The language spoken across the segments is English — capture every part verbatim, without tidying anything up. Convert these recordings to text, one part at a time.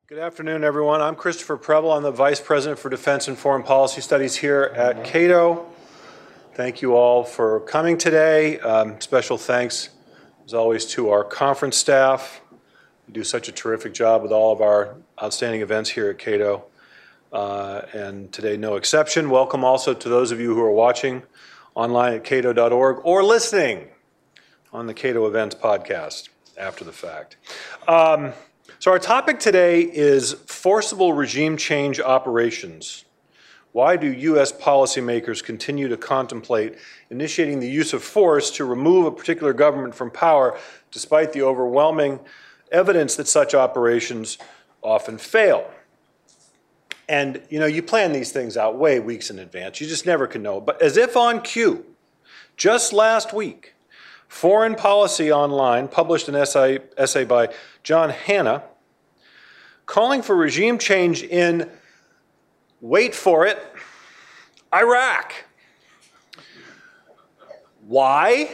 Good afternoon, everyone. I'm Christopher Preble. I'm the Vice President for Defense and Foreign Policy Studies here at Cato. Thank you all for coming today. Um, special thanks, as always, to our conference staff. We do such a terrific job with all of our outstanding events here at Cato. Uh, and today, no exception. Welcome also to those of you who are watching online at cato dot org or listening on the Cato Events podcast after the fact. Um, So our topic today is forcible regime change operations. Why do U S policymakers continue to contemplate initiating the use of force to remove a particular government from power, despite the overwhelming evidence that such operations often fail? And, you know, you plan these things out way weeks in advance. You just never can know. But as if on cue, just last week, Foreign Policy Online published an essay, essay by John Hanna calling for regime change in, wait for it, Iraq. Why?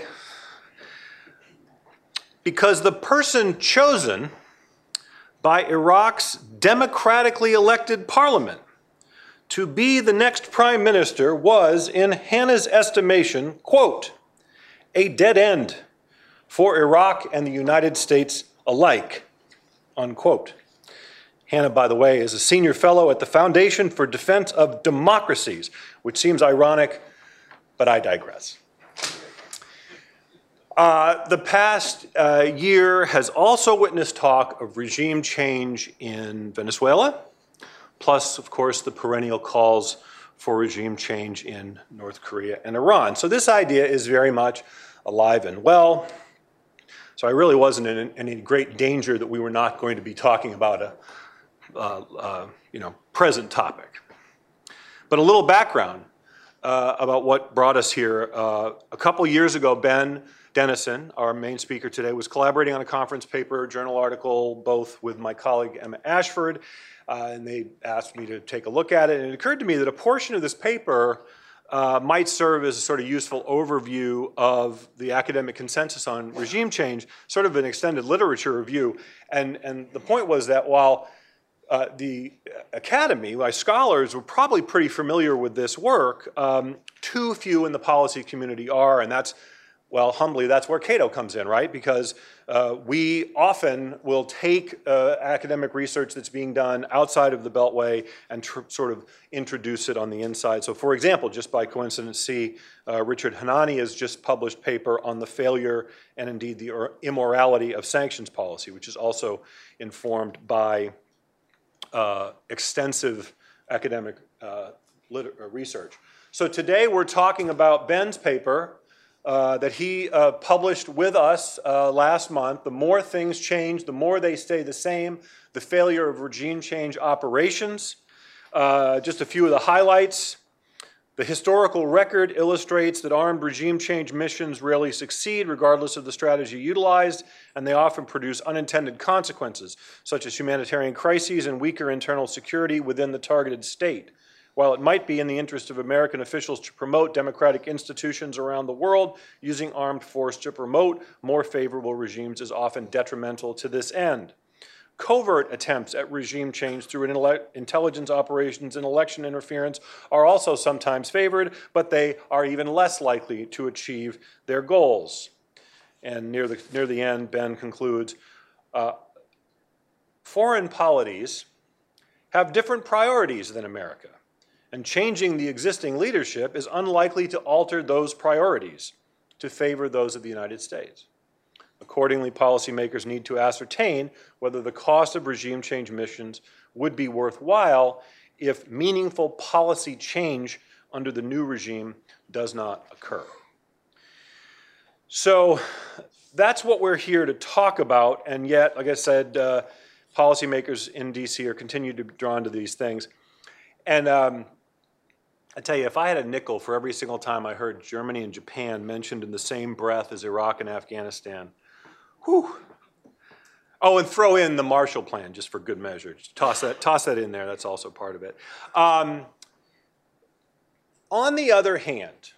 Because the person chosen by Iraq's democratically elected parliament to be the next prime minister was, in Hanna's estimation, quote, a dead end for Iraq and the United States alike, unquote. Hanna, by the way, is a senior fellow at the Foundation for Defense of Democracies, which seems ironic, but I digress. Uh, the past uh, year has also witnessed talk of regime change in Venezuela, plus, of course, the perennial calls for regime change in North Korea and Iran. So this idea is very much alive and well. So I really wasn't in any great danger that we were not going to be talking about a Uh, uh, you know, present topic. But a little background uh, about what brought us here. Uh, a couple years ago, Ben Dennison, our main speaker today, was collaborating on a conference paper, journal article, both with my colleague Emma Ashford, uh, and they asked me to take a look at it. And it occurred to me that a portion of this paper uh, might serve as a sort of useful overview of the academic consensus on regime change, sort of an extended literature review. And, and the point was that while Uh, the academy, my scholars, were probably pretty familiar with this work, Um, too few in the policy community are, and that's, well, humbly, that's where Cato comes in, right? Because uh, we often will take uh, academic research that's being done outside of the Beltway and tr sort of introduce it on the inside. So for example, just by coincidence, see, uh, Richard Hanani has just published paper on the failure and indeed the immorality of sanctions policy, which is also informed by Uh, extensive academic uh, uh, research. So today we're talking about Ben's paper uh, that he uh, published with us uh, last month, The More Things Change, the More They Stay the Same, The Failure of Regime Change Operations. Uh, just a few of the highlights. The historical record illustrates that armed regime change missions rarely succeed regardless of the strategy utilized, and they often produce unintended consequences, such as humanitarian crises and weaker internal security within the targeted state. While it might be in the interest of American officials to promote democratic institutions around the world, using armed force to promote more favorable regimes is often detrimental to this end. Covert attempts at regime change through intelligence operations and election interference are also sometimes favored, but they are even less likely to achieve their goals. And near the, near the end, Ben concludes, uh, foreign polities have different priorities than America, and changing the existing leadership is unlikely to alter those priorities to favor those of the United States. Accordingly, policymakers need to ascertain whether the cost of regime change missions would be worthwhile if meaningful policy change under the new regime does not occur. So that's what we're here to talk about, and yet, like I said, uh, policymakers in D C are continuing to be drawn to these things. And um, I tell you, if I had a nickel for every single time I heard Germany and Japan mentioned in the same breath as Iraq and Afghanistan, whew. Oh, and throw in the Marshall Plan, just for good measure. Just toss that, toss that in there, that's also part of it. Um, on the other hand,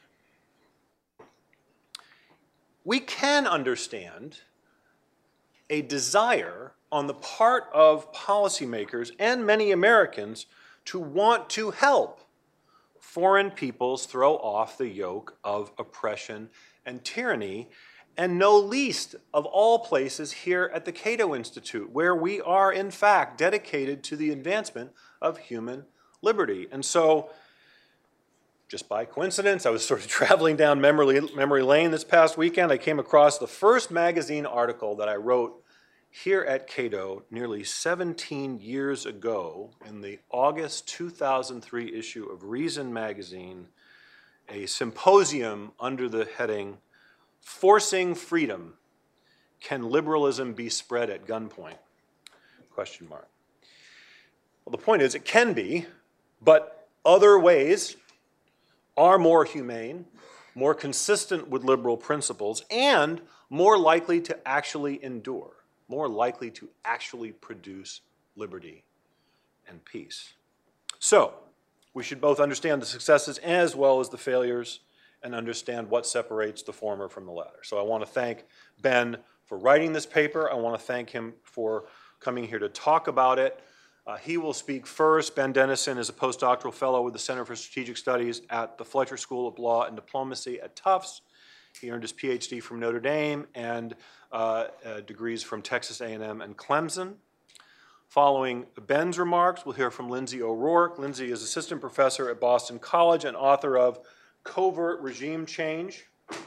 we can understand a desire on the part of policymakers and many Americans to want to help foreign peoples throw off the yoke of oppression and tyranny, and no least of all places here at the Cato Institute, where we are in fact dedicated to the advancement of human liberty. And so, just by coincidence, I was sort of traveling down memory, memory lane this past weekend. I came across the first magazine article that I wrote here at Cato nearly seventeen years ago in the August two thousand three issue of Reason magazine, a symposium under the heading, "Forcing Freedom, Can Liberalism Be Spread at Gunpoint?" Question mark. Well, the point is it can be, but other ways are more humane, more consistent with liberal principles, and more likely to actually endure, more likely to actually produce liberty and peace. So, we should both understand the successes as well as the failures and understand what separates the former from the latter. So I want to thank Ben for writing this paper. I want to thank him for coming here to talk about it. Uh, he will speak first. Ben Dennison is a postdoctoral fellow with the Center for Strategic Studies at the Fletcher School of Law and Diplomacy at Tufts. He earned his P H D from Notre Dame and uh, uh, degrees from Texas A and M and Clemson. Following Ben's remarks, we'll hear from Lindsay O'Rourke. Lindsay is assistant professor at Boston College and author of Covert Regime Change,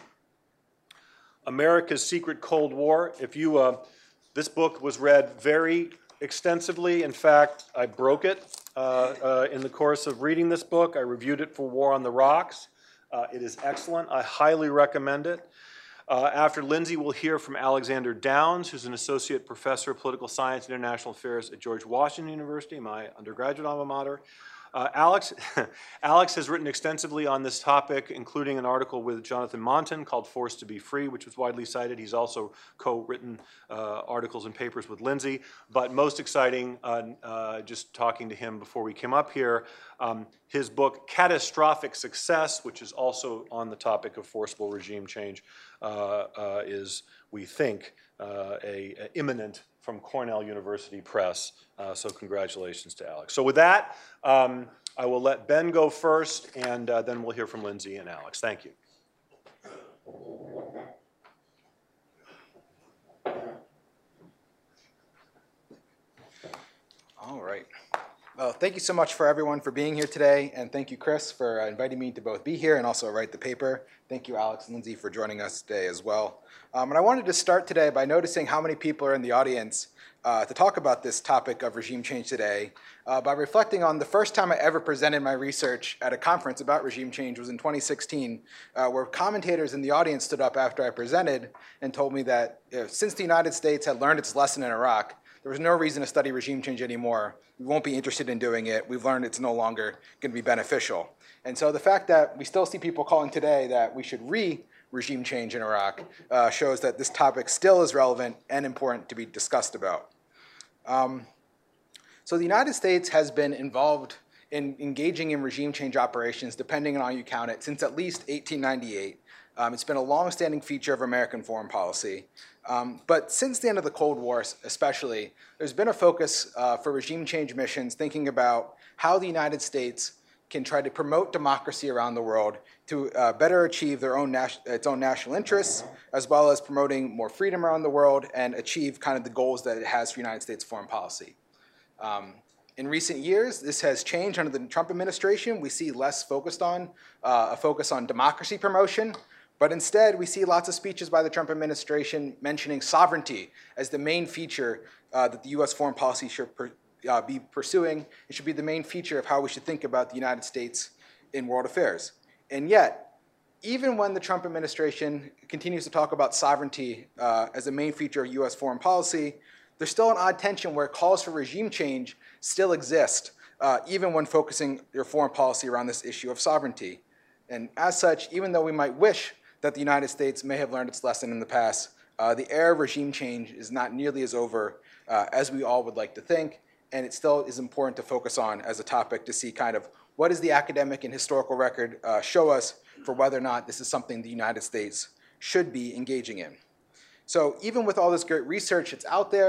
America's Secret Cold War. If you, uh, this book was read very extensively. In fact, I broke it uh, uh, in the course of reading this book. I reviewed it for War on the Rocks. Uh, it is excellent. I highly recommend it. Uh, after Lindsay, we'll hear from Alexander Downs, who's an associate professor of political science and international affairs at George Washington University, my undergraduate alma mater. Uh, Alex, Alex has written extensively on this topic, including an article with Jonathan Monton called Forced to be Free, which was widely cited. He's also co-written uh, articles and papers with Lindsay. But most exciting, uh, uh, just talking to him before we came up here, um, his book, Catastrophic Success, which is also on the topic of forcible regime change, uh, uh, is, we think, uh, a, a imminent from Cornell University Press. Uh, so congratulations to Alex. So with that, um, I will let Ben go first, and uh, then we'll hear from Lindsay and Alex. Thank you. All right. Well, thank you so much for everyone for being here today, and thank you, Chris, for uh, inviting me to both be here and also write the paper. Thank you, Alex and Lindsay, for joining us today as well. Um, and I wanted to start today by noticing how many people are in the audience uh, to talk about this topic of regime change today, uh, by reflecting on the first time I ever presented my research at a conference about regime change was in twenty sixteen, uh, where commentators in the audience stood up after I presented and told me that you know, since the United States had learned its lesson in Iraq, there was no reason to study regime change anymore. We won't be interested in doing it. We've learned it's no longer going to be beneficial. And so the fact that we still see people calling today that we should re-regime change in Iraq uh, shows that this topic still is relevant and important to be discussed about. Um, so the United States has been involved in engaging in regime change operations, depending on how you count it, since at least eighteen ninety-eight. Um, it's been a long-standing feature of American foreign policy. Um, but since the end of the Cold War especially, there's been a focus uh, for regime change missions thinking about how the United States can try to promote democracy around the world to uh, better achieve their own its own national interests, as well as promoting more freedom around the world and achieve kind of the goals that it has for United States foreign policy. Um, in recent years, this has changed under the Trump administration. We see less focused on uh, a focus on democracy promotion. But instead, we see lots of speeches by the Trump administration mentioning sovereignty as the main feature uh, that the U S foreign policy should per, uh, be pursuing. It should be the main feature of how we should think about the United States in world affairs. And yet, even when the Trump administration continues to talk about sovereignty uh, as a main feature of U S foreign policy, there's still an odd tension where calls for regime change still exist, uh, even when focusing your foreign policy around this issue of sovereignty. And as such, even though we might wish that the United States may have learned its lesson in the past, uh, the era of regime change is not nearly as over uh, as we all would like to think, and it still is important to focus on as a topic to see kind of what does the academic and historical record uh, show us for whether or not this is something the United States should be engaging in. So even with all this great research that's out there,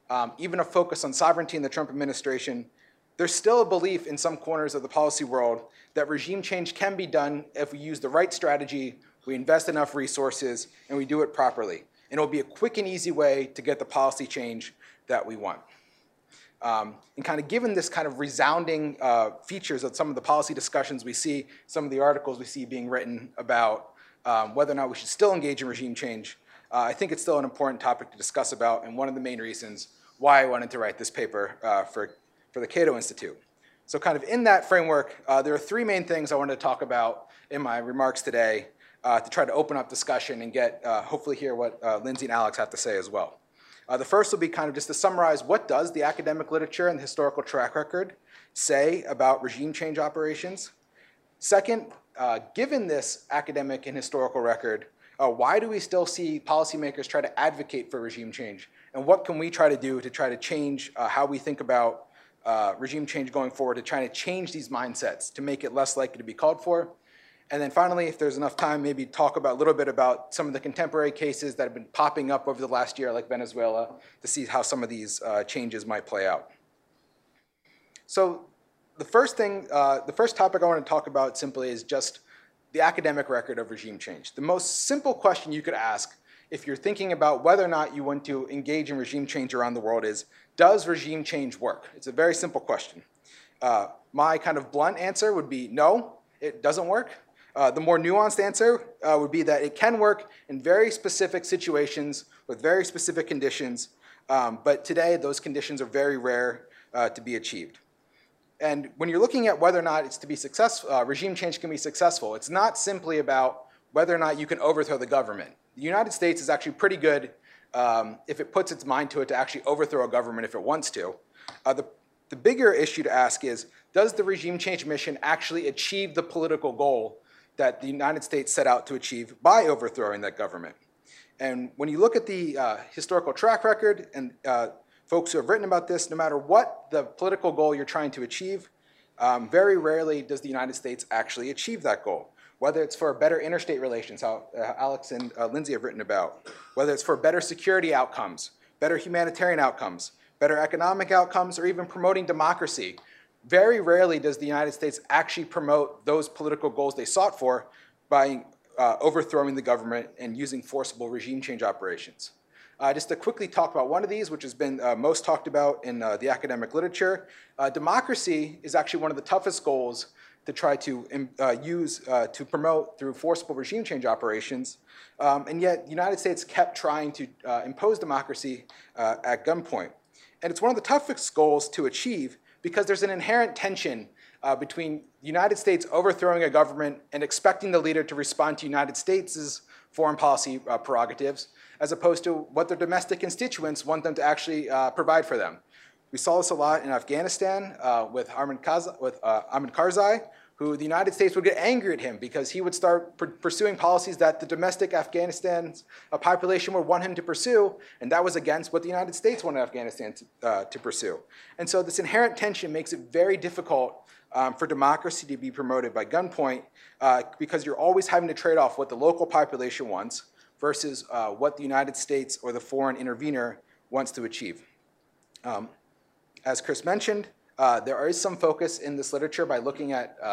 um, even a focus on sovereignty in the Trump administration, there's still a belief in some corners of the policy world that regime change can be done if we use the right strategy, we invest enough resources, and we do it properly. And it will be a quick and easy way to get the policy change that we want. Um, and kind of given this kind of resounding uh, features of some of the policy discussions we see, some of the articles we see being written about um, whether or not we should still engage in regime change, uh, I think it's still an important topic to discuss about, and one of the main reasons why I wanted to write this paper uh, for, for the Cato Institute. So kind of in that framework, uh, there are three main things I wanted to talk about in my remarks today uh, to try to open up discussion and get, uh, hopefully hear what uh, Lindsay and Alex have to say as well. Uh, the first will be kind of just to summarize what does the academic literature and the historical track record say about regime change operations. Second, uh, given this academic and historical record, uh, why do we still see policymakers try to advocate for regime change? And what can we try to do to try to change uh, how we think about uh, regime change going forward, to try to change these mindsets, to make it less likely to be called for? And then finally, if there's enough time, maybe talk about a little bit about some of the contemporary cases that have been popping up over the last year, like Venezuela, to see how some of these uh, changes might play out. So the first thing, uh, the first topic I want to talk about simply is just the academic record of regime change. The most simple question you could ask if you're thinking about whether or not you want to engage in regime change around the world is, does regime change work? It's a very simple question. Uh, my kind of blunt answer would be no, it doesn't work. Uh, the more nuanced answer uh, would be that it can work in very specific situations with very specific conditions, um, but today those conditions are very rare uh, to be achieved. And when you're looking at whether or not it's to be successful, uh, regime change can be successful, it's not simply about whether or not you can overthrow the government. The United States is actually pretty good um, if it puts its mind to it to actually overthrow a government if it wants to. Uh, the, the bigger issue to ask is, does the regime change mission actually achieve the political goal that the United States set out to achieve by overthrowing that government? And when you look at the uh, historical track record and uh, folks who have written about this, no matter what the political goal you're trying to achieve, um, very rarely does the United States actually achieve that goal. Whether it's for better interstate relations, how uh, Alex and uh, Lindsay have written about, whether it's for better security outcomes, better humanitarian outcomes, better economic outcomes, or even promoting democracy, very rarely does the United States actually promote those political goals they sought for by uh, overthrowing the government and using forcible regime change operations. Uh, just to quickly talk about one of these, which has been uh, most talked about in uh, the academic literature, uh, democracy is actually one of the toughest goals to try to uh, use uh, to promote through forcible regime change operations, um, and yet the United States kept trying to uh, impose democracy uh, at gunpoint. And it's one of the toughest goals to achieve because there's an inherent tension uh, between the United States overthrowing a government and expecting the leader to respond to the United States' foreign policy uh, prerogatives, as opposed to what their domestic constituents want them to actually uh, provide for them. We saw this a lot in Afghanistan uh, with, Ahmed Karzai, with uh, Ahmed Karzai, who the United States would get angry at him because he would start pr pursuing policies that the domestic Afghanistan's uh, population would want him to pursue, and that was against what the United States wanted Afghanistan to, uh, to pursue. And so this inherent tension makes it very difficult um, for democracy to be promoted by gunpoint uh, because you're always having to trade off what the local population wants versus uh, what the United States or the foreign intervener wants to achieve. Um, as Chris mentioned, Uh, there is some focus in this literature by looking at uh,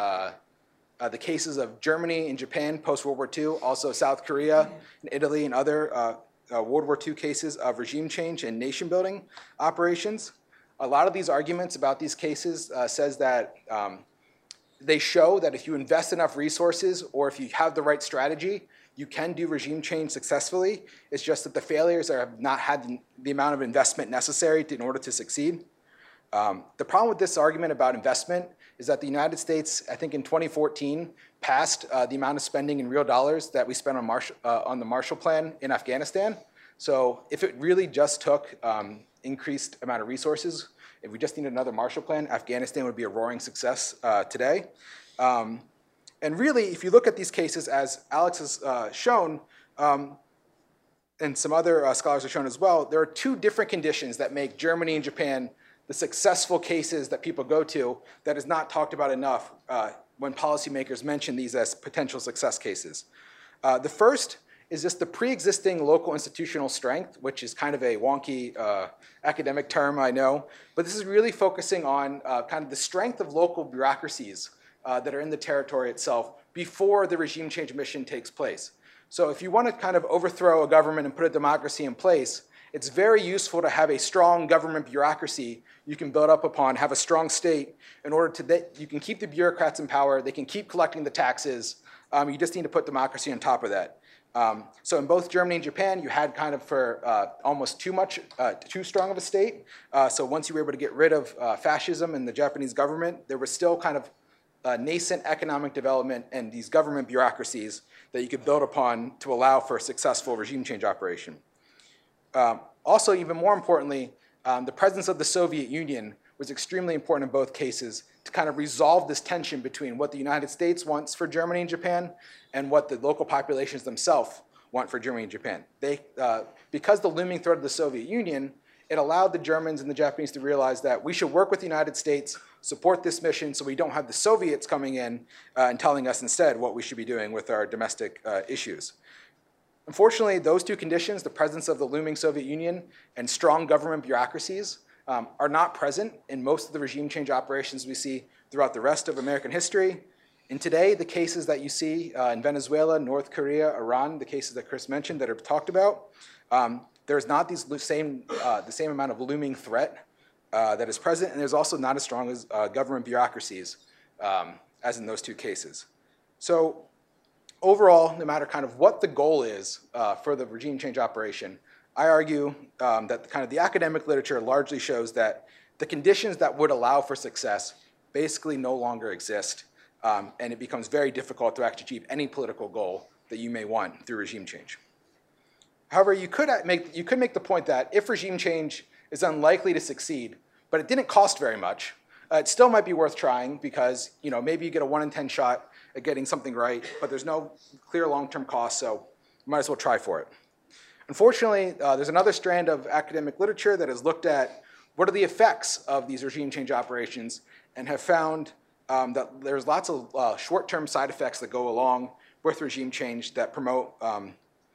uh, the cases of Germany and Japan post-World War Two, also South Korea and Italy and other uh, uh, World War Two cases of regime change and nation-building operations. A lot of these arguments about these cases uh, says that um, they show that if you invest enough resources or if you have the right strategy, you can do regime change successfully. It's just that the failures are, have not had the, the amount of investment necessary to, in order to succeed. Um, the problem with this argument about investment is that the United States, I think in twenty fourteen, passed uh, the amount of spending in real dollars that we spent on, Marshall, uh, on the Marshall Plan in Afghanistan. So if it really just took um, increased amount of resources, if we just needed another Marshall Plan, Afghanistan would be a roaring success uh, today. Um, and really, if you look at these cases, as Alex has uh, shown, um, and some other uh, scholars have shown as well, there are two different conditions that make Germany and Japan the successful cases that people go to that is not talked about enough uh, when policymakers mention these as potential success cases. Uh, the first is just the pre-existing local institutional strength, which is kind of a wonky uh, academic term, I know, but this is really focusing on uh, kind of the strength of local bureaucracies uh, that are in the territory itself before the regime change mission takes place. So if you want to kind of overthrow a government and put a democracy in place, it's very useful to have a strong government bureaucracy you can build up upon, have a strong state in order to that you can keep the bureaucrats in power, they can keep collecting the taxes. Um, you just need to put democracy on top of that. Um, so in both Germany and Japan, you had kind of for uh, almost too much, uh, too strong of a state. Uh, so once you were able to get rid of uh, fascism in the Japanese government, there was still kind of uh, nascent economic development and these government bureaucracies that you could build upon to allow for a successful regime change operation. Um, also, even more importantly, um, the presence of the Soviet Union was extremely important in both cases to kind of resolve this tension between what the United States wants for Germany and Japan and what the local populations themselves want for Germany and Japan. They, uh, because the looming threat of the Soviet Union, it allowed the Germans and the Japanese to realize that we should work with the United States, support this mission so we don't have the Soviets coming in uh, and telling us instead what we should be doing with our domestic uh, issues. Unfortunately, those two conditions, the presence of the looming Soviet Union and strong government bureaucracies, um, are not present in most of the regime change operations we see throughout the rest of American history. And today, the cases that you see uh, in Venezuela, North Korea, Iran, the cases that Chris mentioned that are talked about, um, there's not these same, uh, the same amount of looming threat uh, that is present, and there's also not as strong as uh, government bureaucracies um, as in those two cases. So overall, no matter kind of what the goal is uh, for the regime change operation, I argue um, that kind of the academic literature largely shows that the conditions that would allow for success basically no longer exist, um, and it becomes very difficult to actually achieve any political goal that you may want through regime change. However, you could make, you could make the point that if regime change is unlikely to succeed, but it didn't cost very much, uh, it still might be worth trying because you know, maybe you get a one in ten shot at getting something right, but there's no clear long-term cost, so you might as well try for it. Unfortunately, uh, there's another strand of academic literature that has looked at what are the effects of these regime change operations and have found um, that there's lots of uh, short-term side effects that go along with regime change that promote um,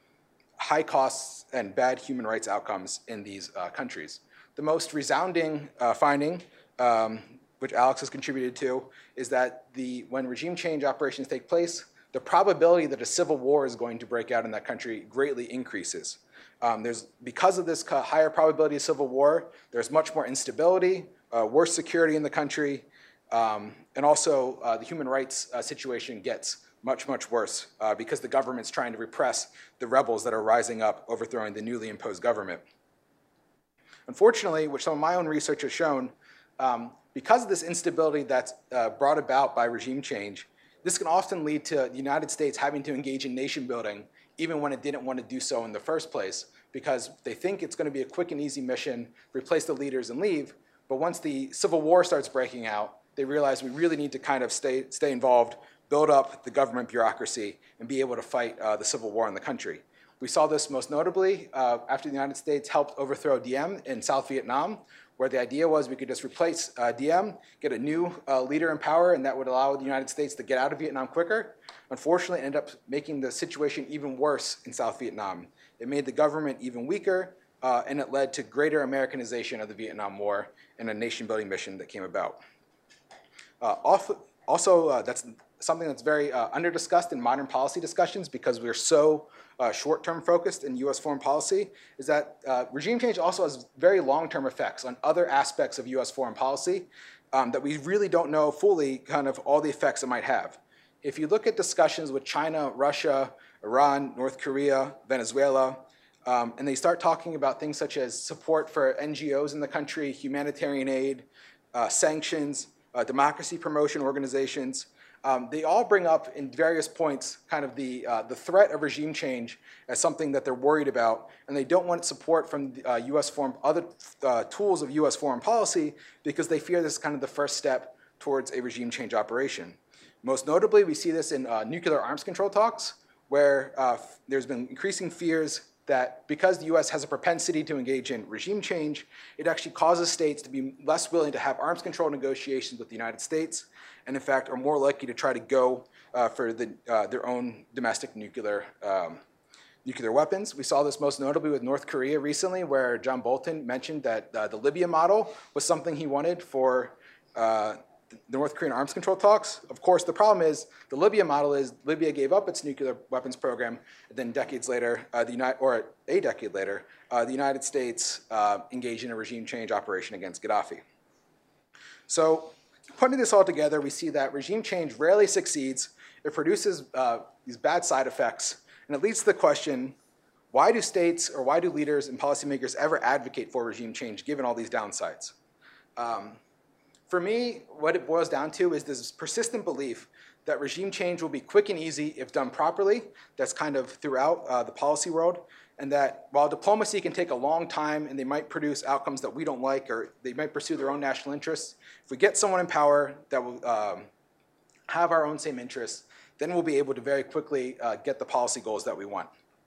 high costs and bad human rights outcomes in these uh, countries. The most resounding uh, finding, um, which Alex has contributed to, is that the, when regime change operations take place, the probability that a civil war is going to break out in that country greatly increases. Um, there's, because of this higher probability of civil war, there's much more instability, uh, worse security in the country, um, and also uh, the human rights uh, situation gets much, much worse uh, because the government's trying to repress the rebels that are rising up, overthrowing the newly imposed government. Unfortunately, which some of my own research has shown, um, because of this instability that's uh, brought about by regime change, this can often lead to the United States having to engage in nation building even when it didn't want to do so in the first place because they think it's going to be a quick and easy mission, replace the leaders and leave, but once the civil war starts breaking out, they realize we really need to kind of stay, stay involved, build up the government bureaucracy, and be able to fight uh, the civil war in the country. We saw this most notably uh, after the United States helped overthrow Diem in South Vietnam, where the idea was we could just replace uh, Diem, get a new uh, leader in power, and that would allow the United States to get out of Vietnam quicker. Unfortunately, it ended up making the situation even worse in South Vietnam. It made the government even weaker, uh, and it led to greater Americanization of the Vietnam War and a nation-building mission that came about. Uh, also, uh, that's something that's very uh, under-discussed in modern policy discussions because we're so uh, short-term focused in U S foreign policy, is that uh, regime change also has very long-term effects on other aspects of U S foreign policy um, that we really don't know fully kind of all the effects it might have. If you look at discussions with China, Russia, Iran, North Korea, Venezuela, um, and they start talking about things such as support for N G Os in the country, humanitarian aid, uh, sanctions, uh, democracy promotion organizations, Um, they all bring up in various points kind of the, uh, the threat of regime change as something that they're worried about, and they don't want support from uh, U S foreign, other uh, tools of U S foreign policy because they fear this is kind of the first step towards a regime change operation. Most notably, we see this in uh, nuclear arms control talks, where uh, there's been increasing fears that because the U S has a propensity to engage in regime change, it actually causes states to be less willing to have arms control negotiations with the United States, and in fact are more likely to try to go uh, for the, uh, their own domestic nuclear um, nuclear weapons. We saw this most notably with North Korea recently, where John Bolton mentioned that uh, the Libya model was something he wanted for uh, the North Korean arms control talks. Of course, the problem is the Libya model is Libya gave up its nuclear weapons program, and then decades later, uh, the United, or a decade later, uh, the United States uh, engaged in a regime change operation against Gaddafi. So, putting this all together, we see that regime change rarely succeeds. It produces uh, these bad side effects, and it leads to the question: why do states or why do leaders and policymakers ever advocate for regime change, given all these downsides? Um, For me, what it boils down to is this persistent belief that regime change will be quick and easy if done properly. That's kind of throughout uh, the policy world. And that while diplomacy can take a long time and they might produce outcomes that we don't like, or they might pursue their own national interests, if we get someone in power that will um, have our own same interests, then we'll be able to very quickly uh, get the policy goals that we want.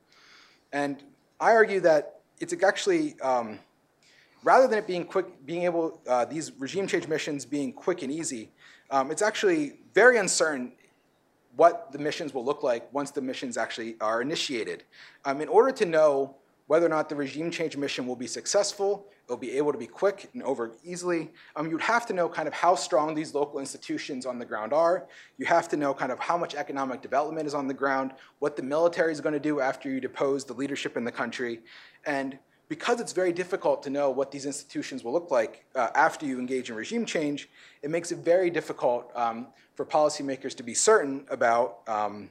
And I argue that it's actually, um, rather than it being quick, being able, uh, these regime change missions being quick and easy, um, it's actually very uncertain what the missions will look like once the missions actually are initiated. Um, in order to know whether or not the regime change mission will be successful, it'll be able to be quick and over easily, um, you'd have to know kind of how strong these local institutions on the ground are. You have to know kind of how much economic development is on the ground, what the military is going to do after you depose the leadership in the country. And because it's very difficult to know what these institutions will look like uh, after you engage in regime change, it makes it very difficult um, for policymakers to be certain about um,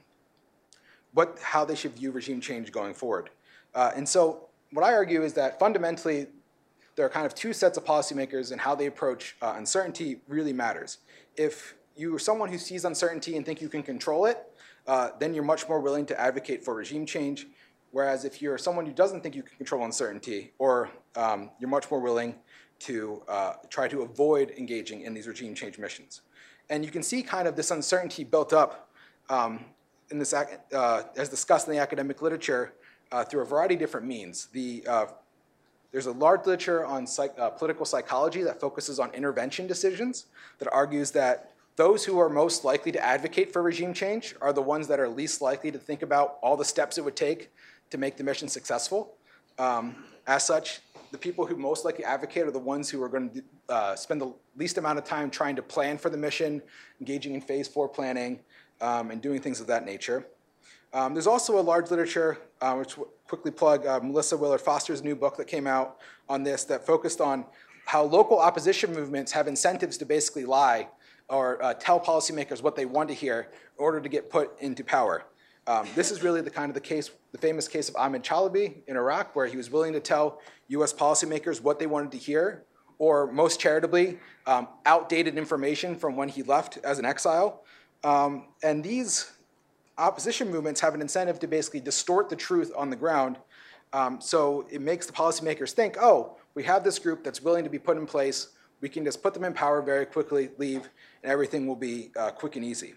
what, how they should view regime change going forward. Uh, and so what I argue is that fundamentally, there are kind of two sets of policymakers, and how they approach uh, uncertainty really matters. If you are someone who sees uncertainty and think you can control it, uh, then you're much more willing to advocate for regime change. Whereas if you're someone who doesn't think you can control uncertainty, or um, you're much more willing to uh, try to avoid engaging in these regime change missions. And you can see kind of this uncertainty built up um, in this, uh, as discussed in the academic literature uh, through a variety of different means. The, uh, there's a large literature on psych, uh, political psychology that focuses on intervention decisions, that argues that those who are most likely to advocate for regime change are the ones that are least likely to think about all the steps it would take to make the mission successful. Um, as such, the people who most likely advocate are the ones who are going to uh, spend the least amount of time trying to plan for the mission, engaging in phase four planning, um, and doing things of that nature. Um, there's also a large literature, uh, which we'll quickly plug, uh, Melissa Willard Foster's new book that came out on this, that focused on how local opposition movements have incentives to basically lie or uh, tell policymakers what they want to hear in order to get put into power. Um, this is really the kind of the case, the famous case of Ahmed Chalabi in Iraq, where he was willing to tell U S policymakers what they wanted to hear, or most charitably, um, outdated information from when he left as an exile. Um, and these opposition movements have an incentive to basically distort the truth on the ground. Um, so it makes the policymakers think, oh, we have this group that's willing to be put in place. We can just put them in power very quickly, leave, and everything will be uh, quick and easy.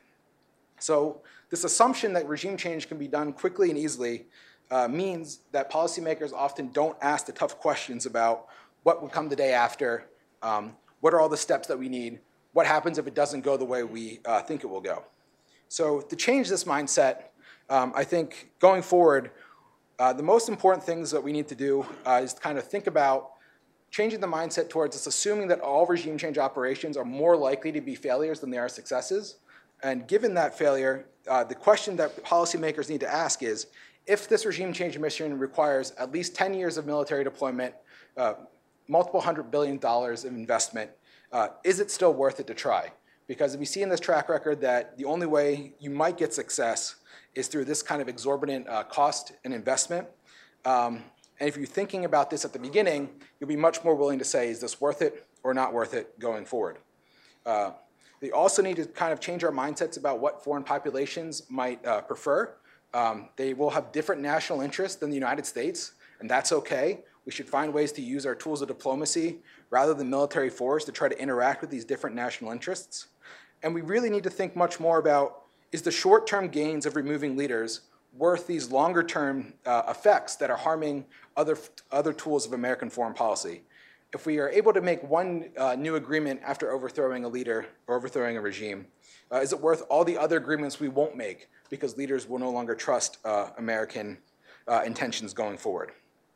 So this assumption that regime change can be done quickly and easily uh, means that policymakers often don't ask the tough questions about what will come the day after, um, what are all the steps that we need, what happens if it doesn't go the way we uh, think it will go. So to change this mindset, um, I think going forward, uh, the most important things that we need to do uh, is to kind of think about changing the mindset towards us assuming that all regime change operations are more likely to be failures than they are successes. And given that failure, uh, the question that policymakers need to ask is, if this regime change mission requires at least ten years of military deployment, uh, multiple hundred billion dollars of investment, uh, is it still worth it to try? Because we see in this track record that the only way you might get success is through this kind of exorbitant uh, cost and investment. Um, and if you're thinking about this at the beginning, you'll be much more willing to say, is this worth it or not worth it going forward? Uh, We also need to kind of change our mindsets about what foreign populations might uh, prefer. Um, they will have different national interests than the United States, and that's okay. We should find ways to use our tools of diplomacy rather than military force to try to interact with these different national interests. And we really need to think much more about, is the short-term gains of removing leaders worth these longer-term uh, effects that are harming other, other tools of American foreign policy? If we are able to make one uh, new agreement after overthrowing a leader or overthrowing a regime, uh, is it worth all the other agreements we won't make because leaders will no longer trust uh, American uh, intentions going forward.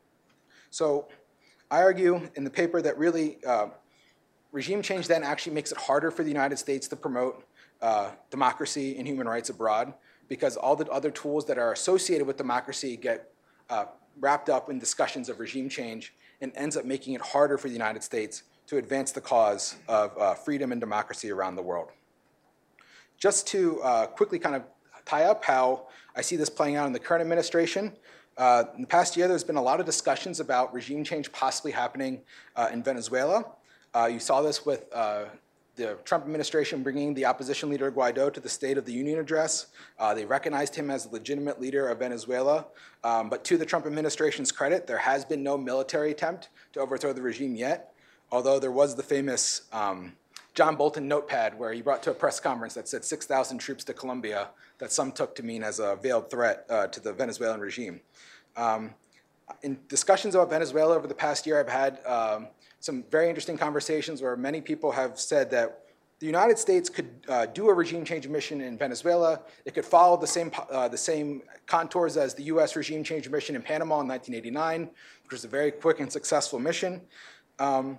So I argue in the paper that really uh, regime change then actually makes it harder for the United States to promote uh, democracy and human rights abroad, because all the other tools that are associated with democracy get uh, wrapped up in discussions of regime change and ends up making it harder for the United States to advance the cause of uh, freedom and democracy around the world. Just to uh, quickly kind of tie up how I see this playing out in the current administration, uh, in the past year there's been a lot of discussions about regime change possibly happening uh, in Venezuela. Uh, you saw this with uh, the Trump administration bringing the opposition leader Guaido to the State of the Union address. Uh, they recognized him as the legitimate leader of Venezuela. Um, but to the Trump administration's credit, there has been no military attempt to overthrow the regime yet, although there was the famous um, John Bolton notepad where he brought to a press conference that said six thousand troops to Colombia that some took to mean as a veiled threat uh, to the Venezuelan regime. Um, in discussions about Venezuela over the past year, I've had um, some very interesting conversations where many people have said that the United States could uh, do a regime change mission in Venezuela. It could follow the same, uh, the same contours as the U S regime change mission in Panama in nineteen eighty-nine, which was a very quick and successful mission. Um,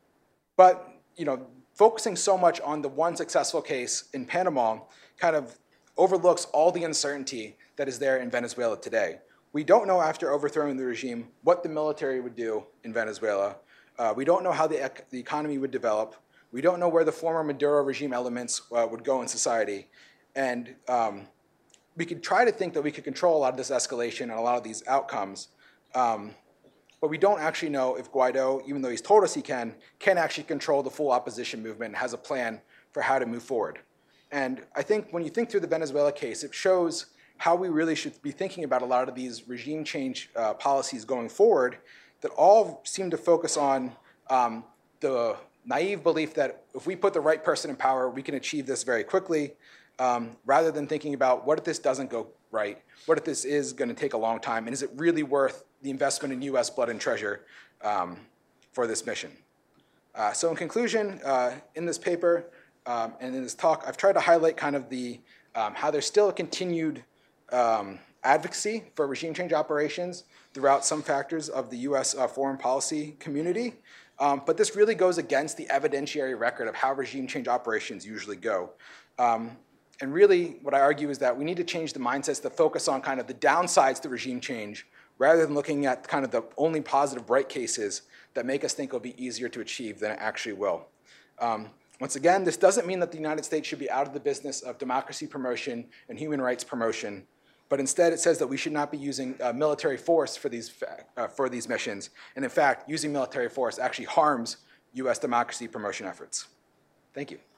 but you know, focusing so much on the one successful case in Panama kind of overlooks all the uncertainty that is there in Venezuela today. We don't know after overthrowing the regime what the military would do in Venezuela. Uh, we don't know how the, ec the economy would develop. We don't know where the former Maduro regime elements uh, would go in society. And um, we could try to think that we could control a lot of this escalation and a lot of these outcomes. Um, but we don't actually know if Guaido, even though he's told us he can, can actually control the full opposition movement and has a plan for how to move forward. And I think when you think through the Venezuela case, it shows how we really should be thinking about a lot of these regime change uh, policies going forward that all seem to focus on um, the naive belief that if we put the right person in power, we can achieve this very quickly, um, rather than thinking about what if this doesn't go right? What if this is going to take a long time? And is it really worth the investment in U S blood and treasure um, for this mission? Uh, so in conclusion, uh, in this paper um, and in this talk, I've tried to highlight kind of the um, how there's still a continued um, advocacy for regime change operations throughout some factors of the U S uh, foreign policy community. Um, but this really goes against the evidentiary record of how regime change operations usually go. Um, and really, what I argue is that we need to change the mindsets to focus on kind of the downsides to regime change rather than looking at kind of the only positive bright cases that make us think it'll be easier to achieve than it actually will. Um, once again, this doesn't mean that the United States should be out of the business of democracy promotion and human rights promotion. But instead, it says that we should not be using uh, military force for these, uh, for these missions. And in fact, using military force actually harms U S democracy promotion efforts. Thank you.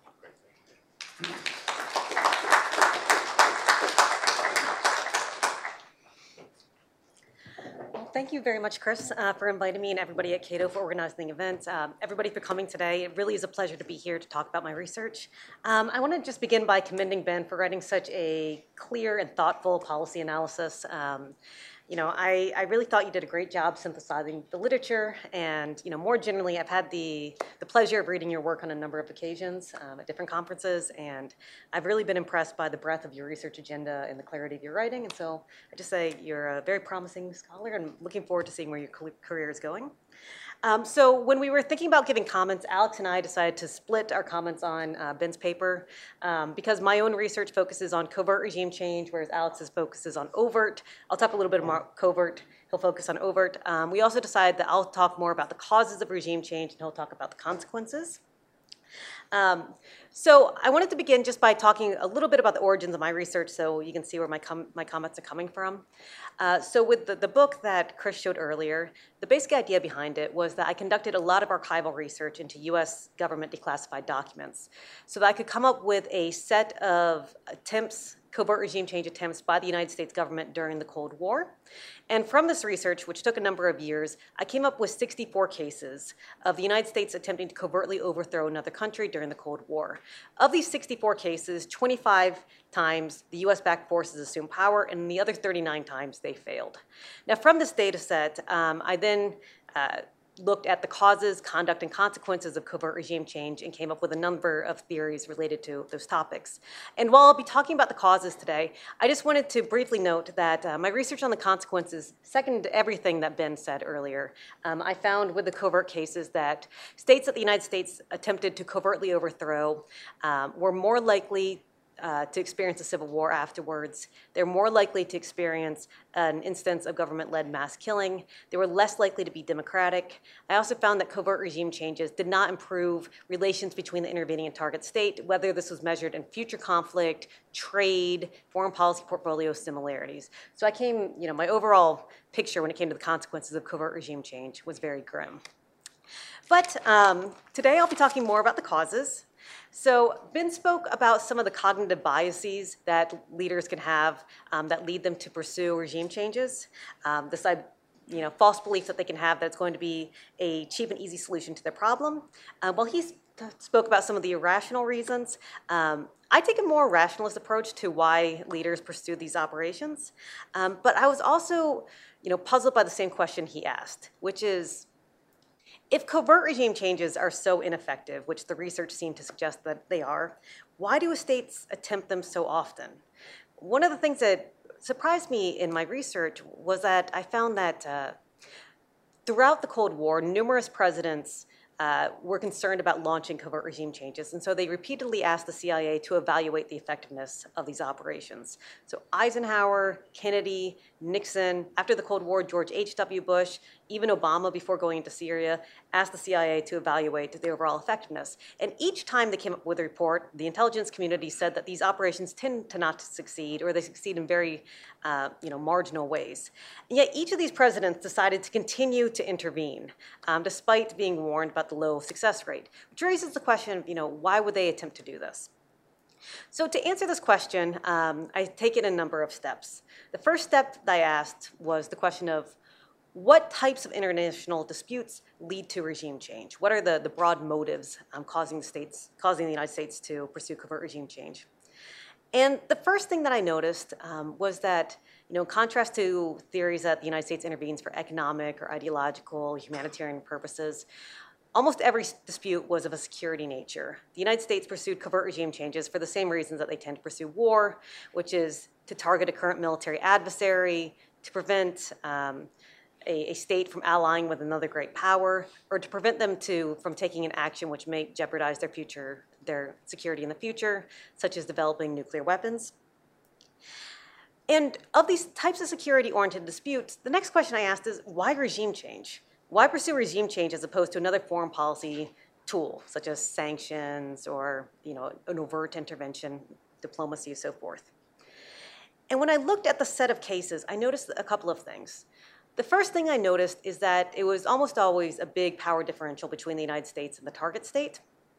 Thank you very much, Chris, uh, for inviting me and everybody at Cato for organizing the event. Um, everybody for coming today. It really is a pleasure to be here to talk about my research. Um, I want to just begin by commending Ben for writing such a clear and thoughtful policy analysis. Um, You know, I, I really thought you did a great job synthesizing the literature, and you know, more generally, I've had the, the pleasure of reading your work on a number of occasions um, at different conferences, and I've really been impressed by the breadth of your research agenda and the clarity of your writing, and so I just say you're a very promising scholar, and looking forward to seeing where your career is going. Um, so when we were thinking about giving comments, Alex and I decided to split our comments on uh, Ben's paper um, because my own research focuses on covert regime change, whereas Alex's focuses on overt. I'll talk a little bit more covert. He'll focus on overt. Um, we also decided that I'll talk more about the causes of regime change, and he'll talk about the consequences. Um, so I wanted to begin just by talking a little bit about the origins of my research so you can see where my, com my comments are coming from. Uh, so with the, the book that Chris showed earlier, the basic idea behind it was that I conducted a lot of archival research into U S government declassified documents so that I could come up with a set of attempts, covert regime change attempts by the United States government during the Cold War. And from this research, which took a number of years, I came up with sixty-four cases of the United States attempting to covertly overthrow another country during the Cold War. Of these sixty-four cases, twenty-five times the U S-backed forces assumed power, and the other thirty-nine times they failed. Now, from this data set, um, I then uh, looked at the causes, conduct, and consequences of covert regime change and came up with a number of theories related to those topics. And while I'll be talking about the causes today, I just wanted to briefly note that uh, my research on the consequences seconded everything that Ben said earlier. Um, I found with the covert cases that states that the United States attempted to covertly overthrow um, were more likely Uh, to experience a civil war afterwards. They're more likely to experience an instance of government-led mass killing. They were less likely to be democratic. I also found that covert regime changes did not improve relations between the intervening and target state, whether this was measured in future conflict, trade, foreign policy portfolio similarities. So I came, you know, my overall picture when it came to the consequences of covert regime change was very grim. But um, today I'll be talking more about the causes. So Ben spoke about some of the cognitive biases that leaders can have um, that lead them to pursue regime changes. Um, this, you know, false beliefs that they can have that it's going to be a cheap and easy solution to their problem. Uh, while he spoke about some of the irrational reasons, um, I take a more rationalist approach to why leaders pursue these operations. Um, but I was also, you know, puzzled by the same question he asked, which is, if covert regime changes are so ineffective, which the research seemed to suggest that they are, why do states attempt them so often? One of the things that surprised me in my research was that I found that uh, throughout the Cold War, numerous presidents uh, were concerned about launching covert regime changes, and so they repeatedly asked the C I A to evaluate the effectiveness of these operations. So Eisenhower, Kennedy, Nixon, after the Cold War, George H W Bush, even Obama before going into Syria, asked the C I A to evaluate the overall effectiveness. And each time they came up with a report, the intelligence community said that these operations tend to not succeed, or they succeed in very uh, you know, marginal ways. And yet each of these presidents decided to continue to intervene, um, despite being warned about the low success rate, which raises the question of, you know, why would they attempt to do this? So to answer this question, um, I take it in a number of steps. The first step that I asked was the question of what types of international disputes lead to regime change? What are the, the broad motives um, causing, the states, causing the United States to pursue covert regime change? And the first thing that I noticed um, was that, you know, in contrast to theories that the United States intervenes for economic or ideological, humanitarian purposes, almost every dispute was of a security nature. The United States pursued covert regime changes for the same reasons that they tend to pursue war, which is to target a current military adversary, to prevent um, a, a state from allying with another great power, or to prevent them to, from taking an action which may jeopardize their future, their security in the future, such as developing nuclear weapons. And of these types of security-oriented disputes, the next question I asked is, why regime change? Why pursue regime change as opposed to another foreign policy tool, such as sanctions or, you know, an overt intervention, diplomacy, and so forth? And when I looked at the set of cases, I noticed a couple of things. The first thing I noticed is that it was almost always a big power differential between the United States and the target state,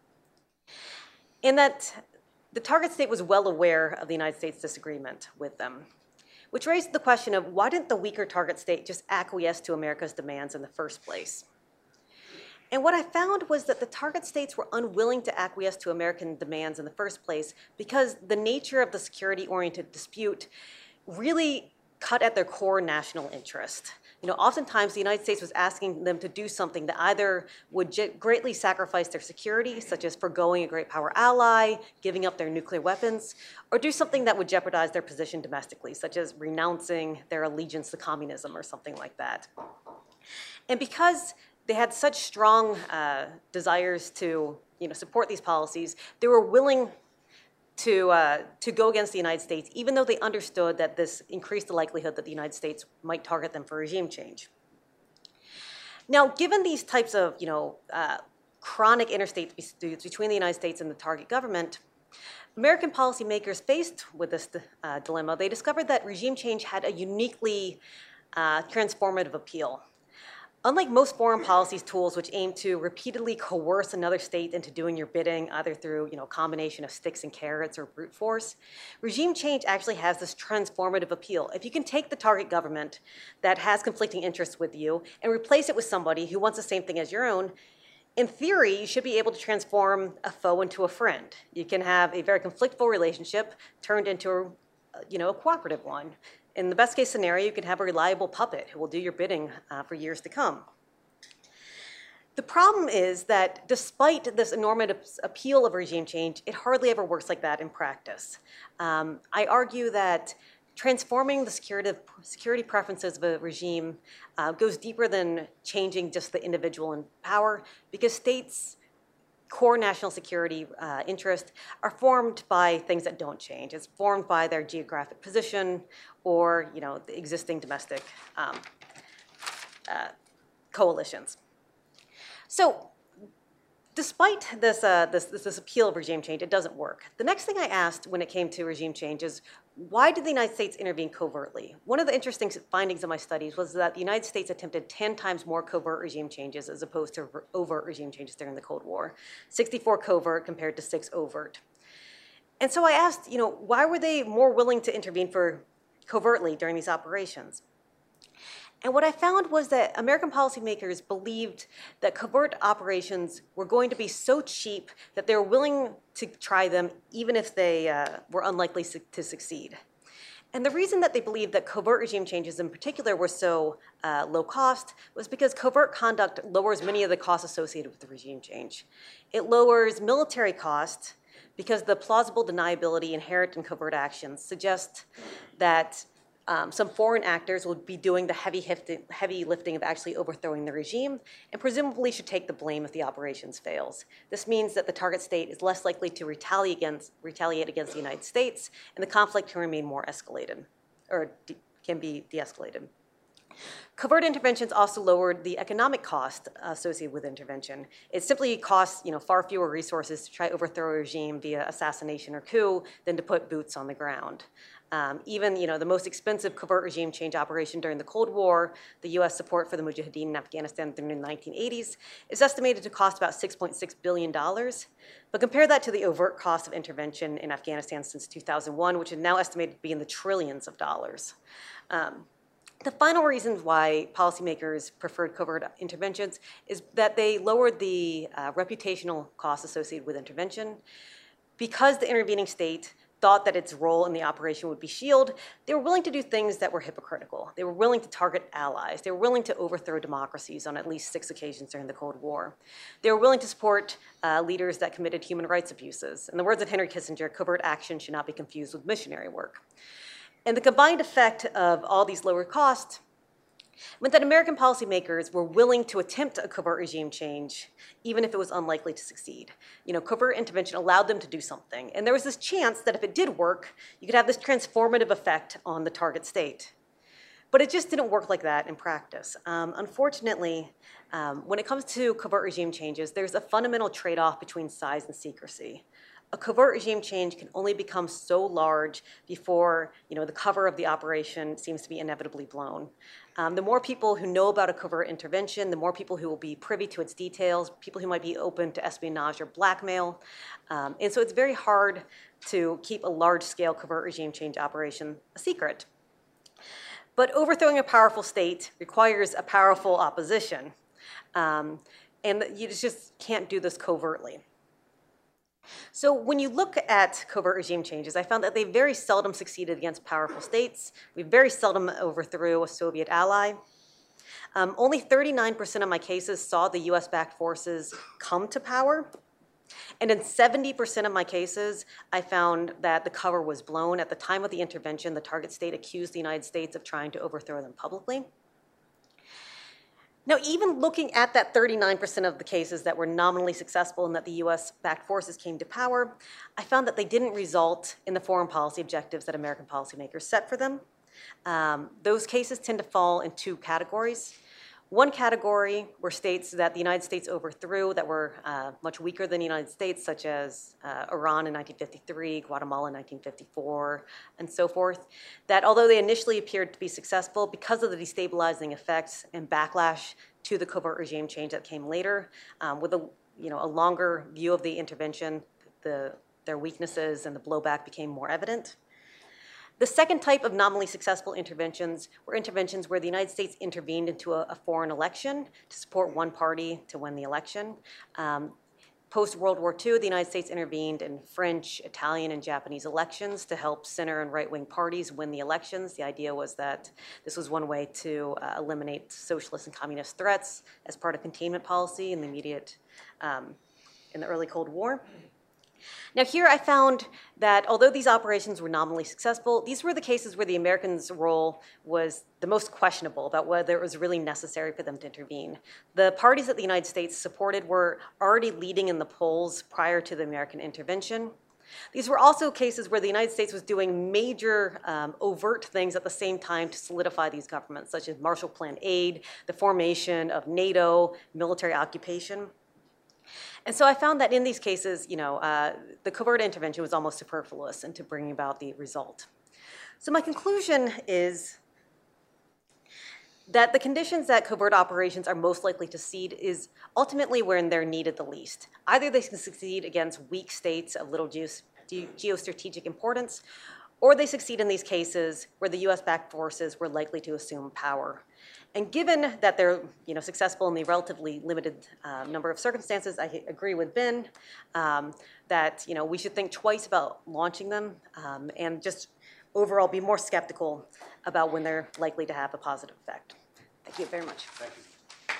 and that the target state was well aware of the United States' disagreement with them, which raised the question of why didn't the weaker target state just acquiesce to America's demands in the first place? And what I found was that the target states were unwilling to acquiesce to American demands in the first place because the nature of the security-oriented dispute really cut at their core national interest. You know, oftentimes the United States was asking them to do something that either would greatly sacrifice their security, such as forgoing a great power ally, giving up their nuclear weapons, or do something that would jeopardize their position domestically, such as renouncing their allegiance to communism or something like that. And because they had such strong uh, desires to, you know, support these policies, they were willing to, uh, to go against the United States, even though they understood that this increased the likelihood that the United States might target them for regime change. Now, given these types of, you know, uh, chronic interstate disputes between the United States and the target government, American policymakers faced with this uh, dilemma, they discovered that regime change had a uniquely uh, transformative appeal. Unlike most foreign policy tools which aim to repeatedly coerce another state into doing your bidding, either through, you know, a combination of sticks and carrots or brute force, regime change actually has this transformative appeal. If you can take the target government that has conflicting interests with you and replace it with somebody who wants the same thing as your own, in theory, you should be able to transform a foe into a friend. You can have a very conflictful relationship turned into a, you know, a cooperative one. In the best case scenario, you can have a reliable puppet who will do your bidding uh, for years to come. The problem is that despite this enormous appeal of regime change, it hardly ever works like that in practice. Um, I argue that transforming the security, security preferences of a regime uh, goes deeper than changing just the individual in power, because states' core national security uh, interests are formed by things that don't change. It's formed by their geographic position or, you know, the existing domestic um, uh, coalitions. So despite this, uh, this, this, this appeal of regime change, it doesn't work. The next thing I asked when it came to regime change is, why did the United States intervene covertly? One of the interesting findings of my studies was that the United States attempted ten times more covert regime changes as opposed to overt regime changes during the Cold War, sixty-four covert compared to six overt. And so I asked, you know, why were they more willing to intervene for covertly during these operations? And what I found was that American policymakers believed that covert operations were going to be so cheap that they were willing to try them even if they uh, were unlikely su- to succeed. And the reason that they believed that covert regime changes in particular were so uh, low cost was because covert conduct lowers many of the costs associated with the regime change. It lowers military costs because the plausible deniability inherent in covert actions suggests that Um, some foreign actors will be doing the heavy, heavy lifting of actually overthrowing the regime and presumably should take the blame if the operations fails. This means that the target state is less likely to retaliate against, retaliate against the United States, and the conflict can remain more escalated, or de- can be de-escalated. Covert interventions also lowered the economic cost associated with intervention. It simply costs, you know, far fewer resources to try to overthrow a regime via assassination or coup than to put boots on the ground. Um, even, you know, the most expensive covert regime change operation during the Cold War, the U S support for the Mujahideen in Afghanistan during the nineteen eighties, is estimated to cost about six point six billion dollars. But compare that to the overt cost of intervention in Afghanistan since two thousand one, which is now estimated to be in the trillions of dollars. Um, The final reason why policymakers preferred covert interventions is that they lowered the uh, reputational costs associated with intervention. Because the intervening state thought that its role in the operation would be shielded, they were willing to do things that were hypocritical. They were willing to target allies. They were willing to overthrow democracies on at least six occasions during the Cold War. They were willing to support uh, leaders that committed human rights abuses. In the words of Henry Kissinger, covert action should not be confused with missionary work. And the combined effect of all these lower costs meant that American policymakers were willing to attempt a covert regime change, even if it was unlikely to succeed. You know, covert intervention allowed them to do something. And there was this chance that if it did work, you could have this transformative effect on the target state. But it just didn't work like that in practice. Um, unfortunately, um, when it comes to covert regime changes, there's a fundamental trade-off between size and secrecy. A covert regime change can only become so large before, you know, the cover of the operation seems to be inevitably blown. Um, the more people who know about a covert intervention, the more people who will be privy to its details, people who might be open to espionage or blackmail. Um, and so it's very hard to keep a large-scale covert regime change operation a secret. But overthrowing a powerful state requires a powerful opposition. Um, and you just can't do this covertly. So when you look at covert regime changes, I found that they very seldom succeeded against powerful states. We very seldom overthrew a Soviet ally. Um, only thirty-nine percent of my cases saw the U S-backed forces come to power. And in seventy percent of my cases, I found that the cover was blown. At the time of the intervention, the target state accused the United States of trying to overthrow them publicly. Now, even looking at that thirty-nine percent of the cases that were nominally successful and that the U S-backed forces came to power, I found that they didn't result in the foreign policy objectives that American policymakers set for them. Um, those cases tend to fall in two categories. One category were states that the United States overthrew that were uh, much weaker than the United States, such as uh, Iran in nineteen fifty-three, Guatemala in nineteen fifty-four, and so forth, that although they initially appeared to be successful, because of the destabilizing effects and backlash to the covert regime change that came later, um, with a, you know, a longer view of the intervention, the, their weaknesses and the blowback became more evident. The second type of nominally successful interventions were interventions where the United States intervened into a, a foreign election to support one party to win the election. Um, Post-World War Two, the United States intervened in French, Italian, and Japanese elections to help center and right-wing parties win the elections. The idea was that this was one way to uh, eliminate socialist and communist threats as part of containment policy in the immediate, um, in the early Cold War. Now here I found that although these operations were nominally successful, these were the cases where the Americans' role was the most questionable about whether it was really necessary for them to intervene. The parties that the United States supported were already leading in the polls prior to the American intervention. These were also cases where the United States was doing major um, overt things at the same time to solidify these governments, such as Marshall Plan aid, the formation of NATO, military occupation. And so I found that in these cases, you know, uh, the covert intervention was almost superfluous into bringing about the result. So my conclusion is that the conditions that covert operations are most likely to succeed is ultimately when they're needed the least. Either they can succeed against weak states of little ge- geostrategic importance, or they succeed in these cases where the U S-backed forces were likely to assume power. And given that they're you know, successful in the relatively limited uh, number of circumstances, I agree with Ben um, that you know, we should think twice about launching them um, and just overall be more skeptical about when they're likely to have a positive effect. Thank you very much. Thank you.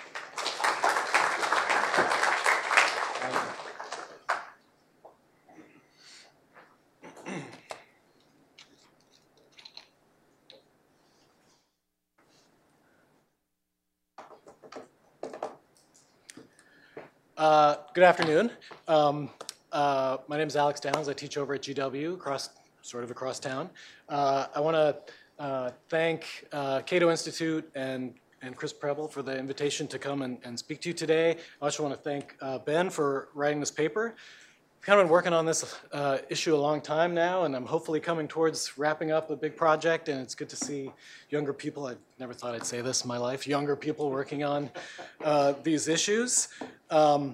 Uh, good afternoon. Um, uh, my name is Alex Downs. I teach over at G W, across, sort of across town. Uh, I want to uh, thank uh, Cato Institute and, and Chris Preble for the invitation to come and, and speak to you today. I also want to thank uh, Ben for writing this paper. I've kind of been working on this uh, issue a long time now, and I'm hopefully coming towards wrapping up a big project, and it's good to see younger people. I never thought I'd say this in my life, younger people working on uh, these issues. Um,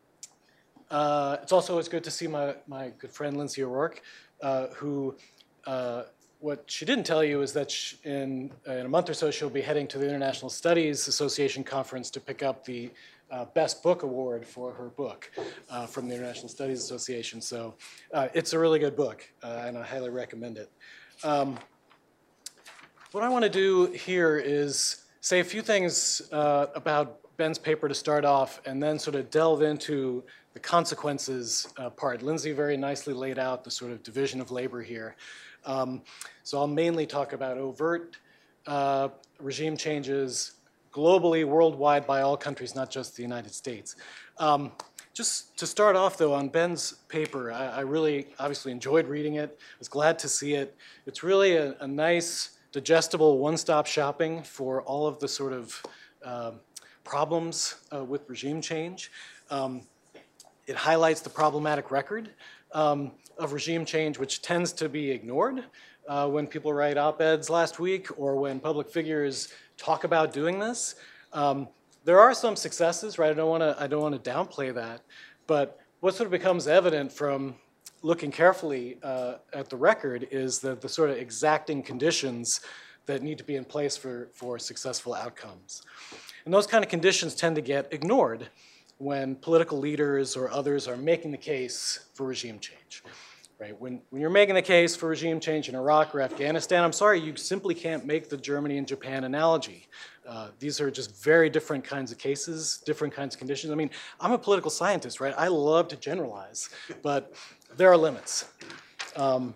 uh, it's also always good to see my, my good friend Lindsay O'Rourke, uh, who, uh, what she didn't tell you is that she, in, in a month or so she'll be heading to the International Studies Association conference to pick up the uh, Best Book Award for her book uh, from the International Studies Association. So uh, it's a really good book, uh, and I highly recommend it. Um, what I want to do here is say a few things uh, about Ben's paper to start off, and then sort of delve into the consequences uh, part. Lindsay very nicely laid out the sort of division of labor here. Um, so I'll mainly talk about overt uh, regime changes globally, worldwide, by all countries, not just the United States. Um, just to start off, though, on Ben's paper, I, I really obviously enjoyed reading it. I was glad to see it. It's really a, a nice, digestible, one-stop shopping for all of the sort of uh, problems uh, with regime change. Um, it highlights the problematic record um, of regime change, which tends to be ignored uh, when people write op-eds last week or when public figures talk about doing this. Um, there are some successes, right? I don't want to I don't want to downplay that, but what sort of becomes evident from looking carefully uh, at the record is that the sort of exacting conditions that need to be in place for, for successful outcomes. And those kind of conditions tend to get ignored when political leaders or others are making the case for regime change. Right? When, when you're making the case for regime change in Iraq or Afghanistan, I'm sorry, you simply can't make the Germany and Japan analogy. Uh, these are just very different kinds of cases, different kinds of conditions. I mean, I'm a political scientist, right? I love to generalize, but there are limits. Um,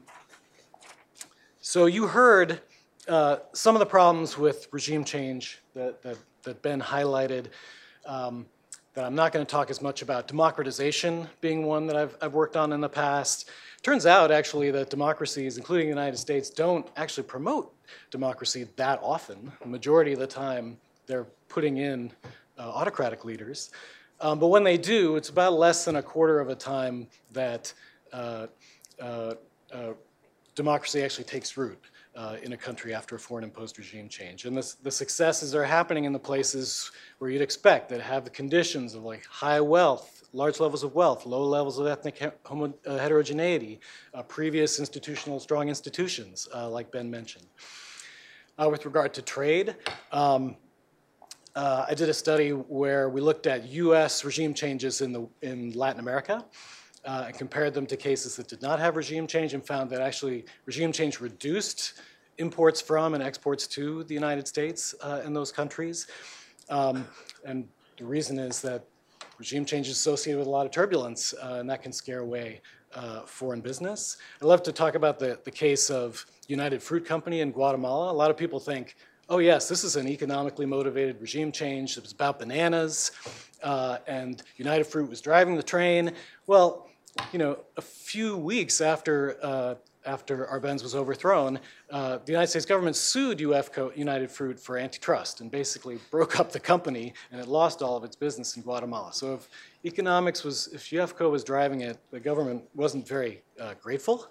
so you heard uh, some of the problems with regime change that, that, that Ben highlighted. Um, that I'm not going to talk as much about. Democratization being one that I've, I've worked on in the past. Turns out, actually, that democracies, including the United States, don't actually promote democracy that often. The majority of the time, they're putting in uh, autocratic leaders. Um, but when they do, it's about less than a quarter of a time that uh, uh, uh, democracy actually takes root uh, in a country after a foreign imposed regime change. And this, the successes are happening in the places where you'd expect, that have the conditions of like high wealth, large levels of wealth, low levels of ethnic he homo uh, heterogeneity, uh, previous institutional, strong institutions, uh, like Ben mentioned. Uh, with regard to trade, um, uh, I did a study where we looked at U S regime changes in, the, in Latin America uh, and compared them to cases that did not have regime change, and found that actually regime change reduced imports from and exports to the United States uh, in those countries. Um, and the reason is that regime change is associated with a lot of turbulence, uh, and that can scare away uh, foreign business. I'd love to talk about the, the case of United Fruit Company in Guatemala. A lot of people think, oh yes, this is an economically motivated regime change. It was about bananas, uh, and United Fruit was driving the train. Well, you know, a few weeks after uh, after Arbenz was overthrown, uh, the United States government sued U F Co, United Fruit, for antitrust and basically broke up the company, and it lost all of its business in Guatemala. So if economics was, if U F Co was driving it, the government wasn't very uh, grateful.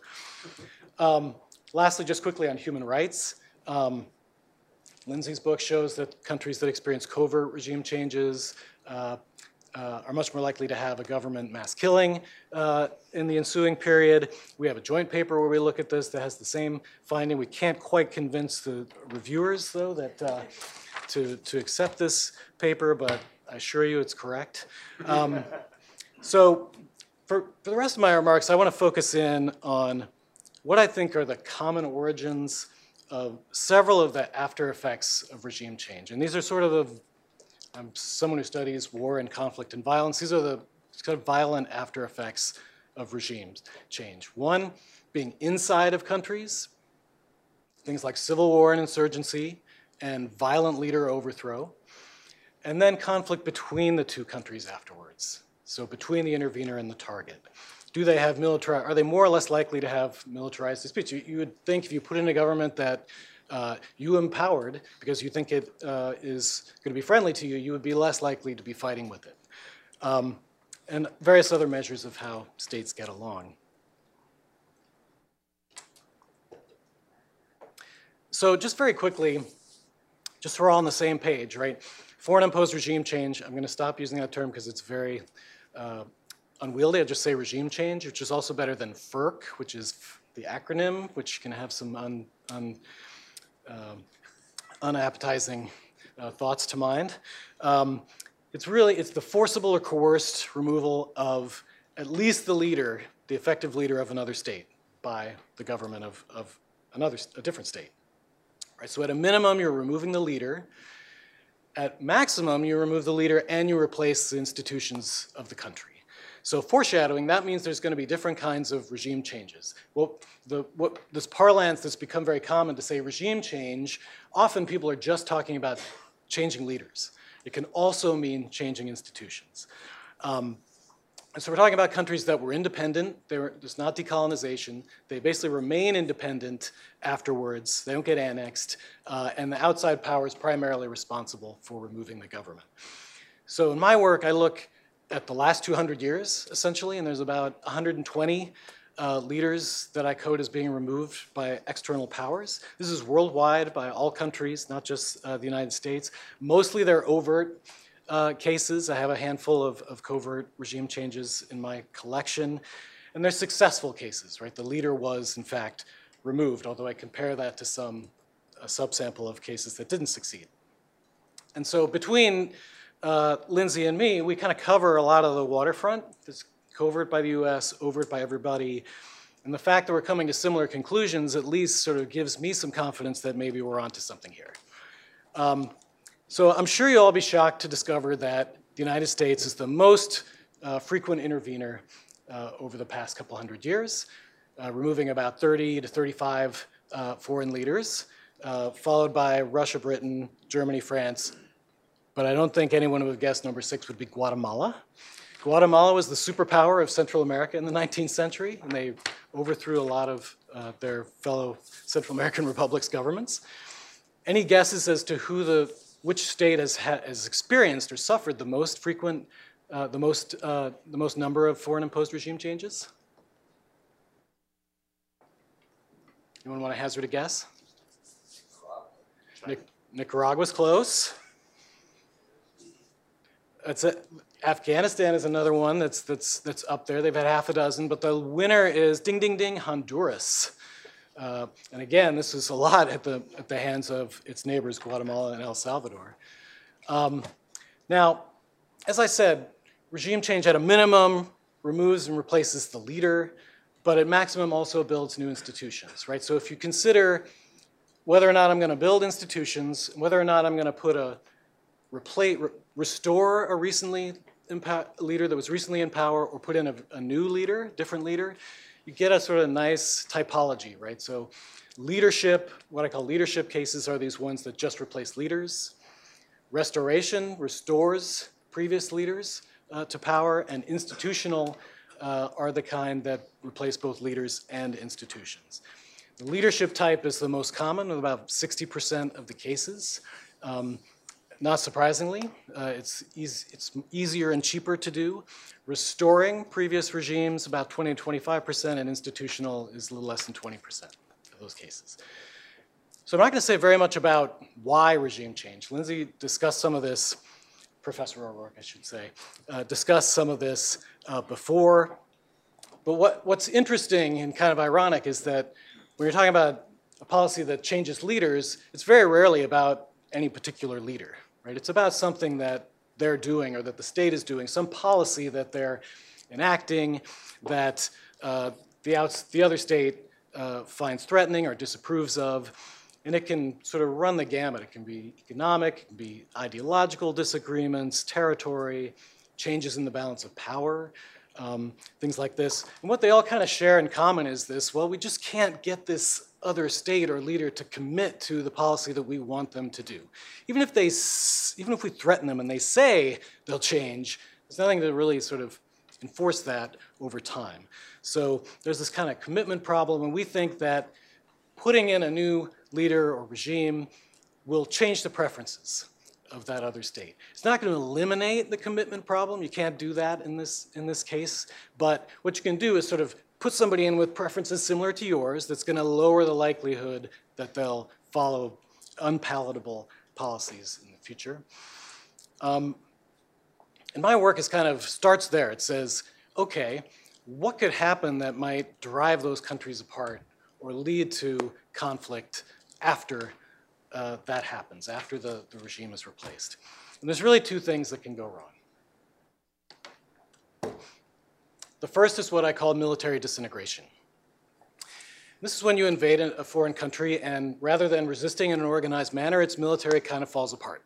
Um, lastly, just quickly on human rights. Um, Lindsay's book shows that countries that experience covert regime changes uh, Uh, are much more likely to have a government mass killing uh, in the ensuing period. We have a joint paper where we look at this that has the same finding. We can't quite convince the reviewers, though, that uh, to, to accept this paper, but I assure you it's correct. Um, so for, for the rest of my remarks, I want to focus in on what I think are the common origins of several of the after effects of regime change. And these are sort of the I'm someone who studies war and conflict and violence. These are the kind of violent after effects of regime change. One, being inside of countries, things like civil war and insurgency, and violent leader overthrow. And then conflict between the two countries afterwards. So between the intervener and the target. Do they have military, are they more or less likely to have militarized disputes? You, you would think if you put in a government that Uh, you empowered because you think it uh, is going to be friendly to you, you would be less likely to be fighting with it. Um, and various other measures of how states get along. So just very quickly, just so we're all on the same page, right? Foreign imposed regime change, I'm going to stop using that term because it's very uh, unwieldy. I'll just say regime change, which is also better than F E R C, which is the acronym, which can have some un, un, Um, unappetizing uh, thoughts to mind. Um, it's really, it's the forcible or coerced removal of at least the leader, the effective leader of another state by the government of, of another, a different state. Right, so at a minimum, you're removing the leader. At maximum, you remove the leader and you replace the institutions of the country. So foreshadowing, that means there's going to be different kinds of regime changes. Well, the, what, this parlance that's become very common to say regime change, often people are just talking about changing leaders. It can also mean changing institutions. Um, and so we're talking about countries that were independent. They were, there's not decolonization. They basically remain independent afterwards. They don't get annexed. Uh, and the outside power is primarily responsible for removing the government. So in my work, I look at the last two hundred years, essentially, and there's about one hundred twenty uh, leaders that I code as being removed by external powers. This is worldwide by all countries, not just uh, the United States. Mostly they're overt uh, cases. I have a handful of, of covert regime changes in my collection, and they're successful cases, right? The leader was, in fact, removed, although I compare that to some a subsample of cases that didn't succeed. And so between Uh, Lindsay and me, we kind of cover a lot of the waterfront. It's covert by the U S, overt by everybody. And the fact that we're coming to similar conclusions at least sort of gives me some confidence that maybe we're onto something here. Um, so I'm sure you'll all be shocked to discover that the United States is the most uh, frequent intervener uh, over the past couple hundred years, uh, removing about thirty to thirty-five uh, foreign leaders, uh, followed by Russia, Britain, Germany, France. But I don't think anyone would have guessed number six would be Guatemala. Guatemala was the superpower of Central America in the nineteenth century, and they overthrew a lot of uh, their fellow Central American republics' governments. Any guesses as to who the, which state has, ha has experienced or suffered the most frequent, uh, the most, uh, the most number of foreign imposed regime changes? Anyone want to hazard a guess? Nic Nicaragua's close. That's it. Afghanistan is another one that's, that's, that's up there. They've had half a dozen, but the winner is, ding, ding, ding, Honduras. Uh, and again, this is a lot at the, at the hands of its neighbors, Guatemala and El Salvador. Um, now, as I said, regime change at a minimum removes and replaces the leader, but at maximum also builds new institutions, right? So if you consider whether or not I'm going to build institutions, whether or not I'm going to put a replace, re restore a recently leader that was recently in power, or put in a, a new leader, different leader, you get a sort of nice typology, right? So leadership, what I call leadership cases, are these ones that just replace leaders. Restoration restores previous leaders uh, to power, and institutional uh, are the kind that replace both leaders and institutions. The leadership type is the most common, with about sixty percent of the cases. Um, not surprisingly, uh, it's, easy, it's easier and cheaper to do. Restoring previous regimes, about twenty to twenty-five percent, and institutional is a little less than twenty percent of those cases. So I'm not going to say very much about why regime change. Lindsay discussed some of this, Professor O'Rourke, I should say, uh, discussed some of this uh, before. But what, what's interesting and kind of ironic is that when you're talking about a policy that changes leaders, it's very rarely about any particular leader, right? It's about something that they're doing, or that the state is doing, some policy that they're enacting that uh, the, outs the other state uh, finds threatening or disapproves of. And it can sort of run the gamut. It can be economic, it can be ideological disagreements, territory, changes in the balance of power, um, things like this. And what they all kind of share in common is this: well, we just can't get this other state or leader to commit to the policy that we want them to do. Even if they, even if we threaten them and they say they'll change, there's nothing to really sort of enforce that over time. So there's this kind of commitment problem, and we think that putting in a new leader or regime will change the preferences of that other state. It's not going to eliminate the commitment problem. You can't do that in this, in this case. But what you can do is sort of put somebody in with preferences similar to yours that's going to lower the likelihood that they'll follow unpalatable policies in the future. Um, and my work is kind of starts there. It says, okay, what could happen that might drive those countries apart or lead to conflict after uh, that happens, after the, the regime is replaced? And there's really two things that can go wrong. The first is what I call military disintegration. This is when you invade a foreign country, and rather than resisting in an organized manner, its military kind of falls apart.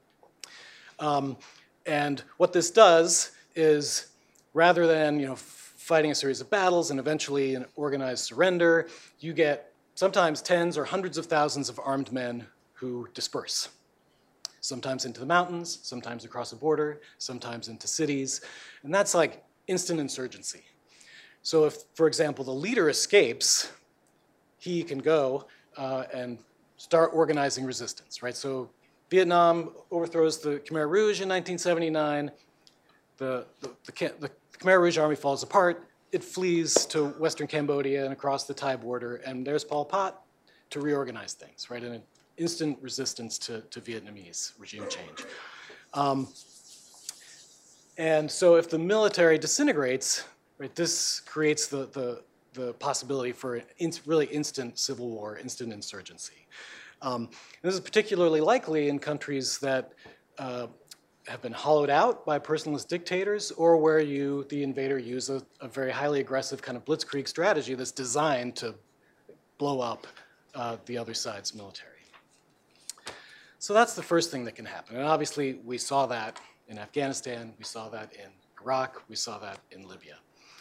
Um, and what this does is, rather than you know, fighting a series of battles and eventually an organized surrender, you get sometimes tens or hundreds of thousands of armed men who disperse. Sometimes into the mountains, sometimes across a border, sometimes into cities. And that's like instant insurgency. So if, for example, the leader escapes, he can go uh, and start organizing resistance, right? So Vietnam overthrows the Khmer Rouge in nineteen seventy-nine. The, the, the, the Khmer Rouge army falls apart. It flees to Western Cambodia and across the Thai border, and there's Pol Pot to reorganize things, right? And an instant resistance to, to Vietnamese regime change. Um, and so if the military disintegrates, right, this creates the, the, the possibility for an in, really instant civil war, instant insurgency. Um, this is particularly likely in countries that uh, have been hollowed out by personalist dictators, or where you, the invader, use a, a very highly aggressive kind of blitzkrieg strategy that's designed to blow up uh, the other side's military. So that's the first thing that can happen. And obviously, we saw that in Afghanistan, we saw that in Iraq, we saw that in Libya.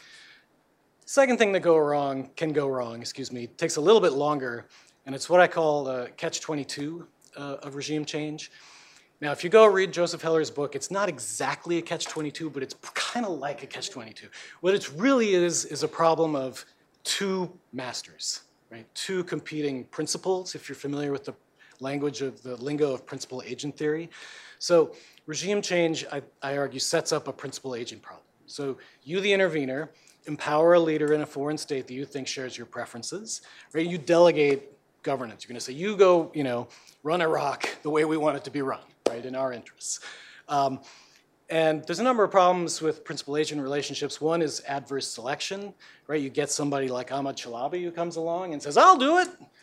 Second thing that go wrong, can go wrong, excuse me, takes a little bit longer, and it's what I call the catch twenty-two uh, of regime change. Now, if you go read Joseph Heller's book, it's not exactly a catch twenty-two, but it's kind of like a catch twenty-two. What it really is, is a problem of two masters, right? Two competing principles, if you're familiar with the language of the lingo of principal-agent theory. So regime change, I, I argue, sets up a principal-agent problem. So you, the intervener, empower a leader in a foreign state that you think shares your preferences, right? You delegate governance. You're going to say, you go, you know, run Iraq the way we want it to be run, right, in our interests. Um, and there's a number of problems with principal-agent relationships. One is adverse selection, right? You get somebody like Ahmad Chalabi who comes along and says, I'll do it.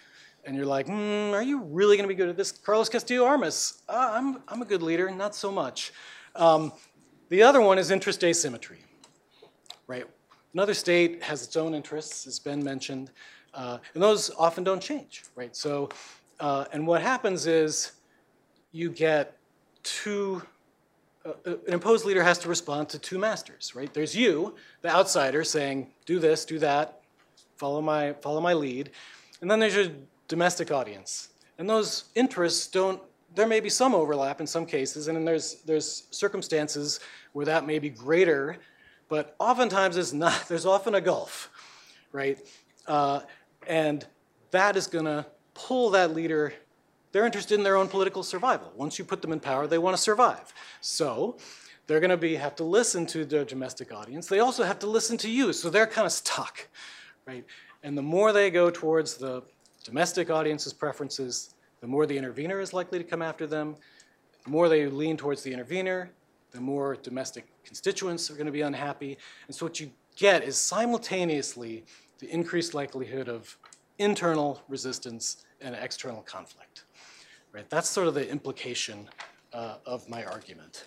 and you're like, mm, are you really going to be good at this? Carlos Castillo Armas, uh, I'm, I'm a good leader, not so much. Um, the other one is interest asymmetry, right? Another state has its own interests, as Ben mentioned, uh, and those often don't change, right? So, uh, and what happens is you get two, uh, an imposed leader has to respond to two masters, right? There's you, the outsider, saying, do this, do that, follow my, follow my lead. And then there's your domestic audience. And those interests don't, there may be some overlap in some cases, and then there's, there's circumstances where that may be greater, but oftentimes it's not, there's often a gulf, right? Uh, and that is gonna pull that leader, they're interested in their own political survival. Once you put them in power, they wanna survive. So they're gonna be, have to listen to their domestic audience. They also have to listen to you, so they're kind of stuck, right? And the more they go towards the domestic audience's preferences, the more the intervener is likely to come after them. The more they lean towards the intervener, the more domestic constituents are going to be unhappy. And so what you get is simultaneously the increased likelihood of internal resistance and external conflict. Right? That's sort of the implication uh, of my argument.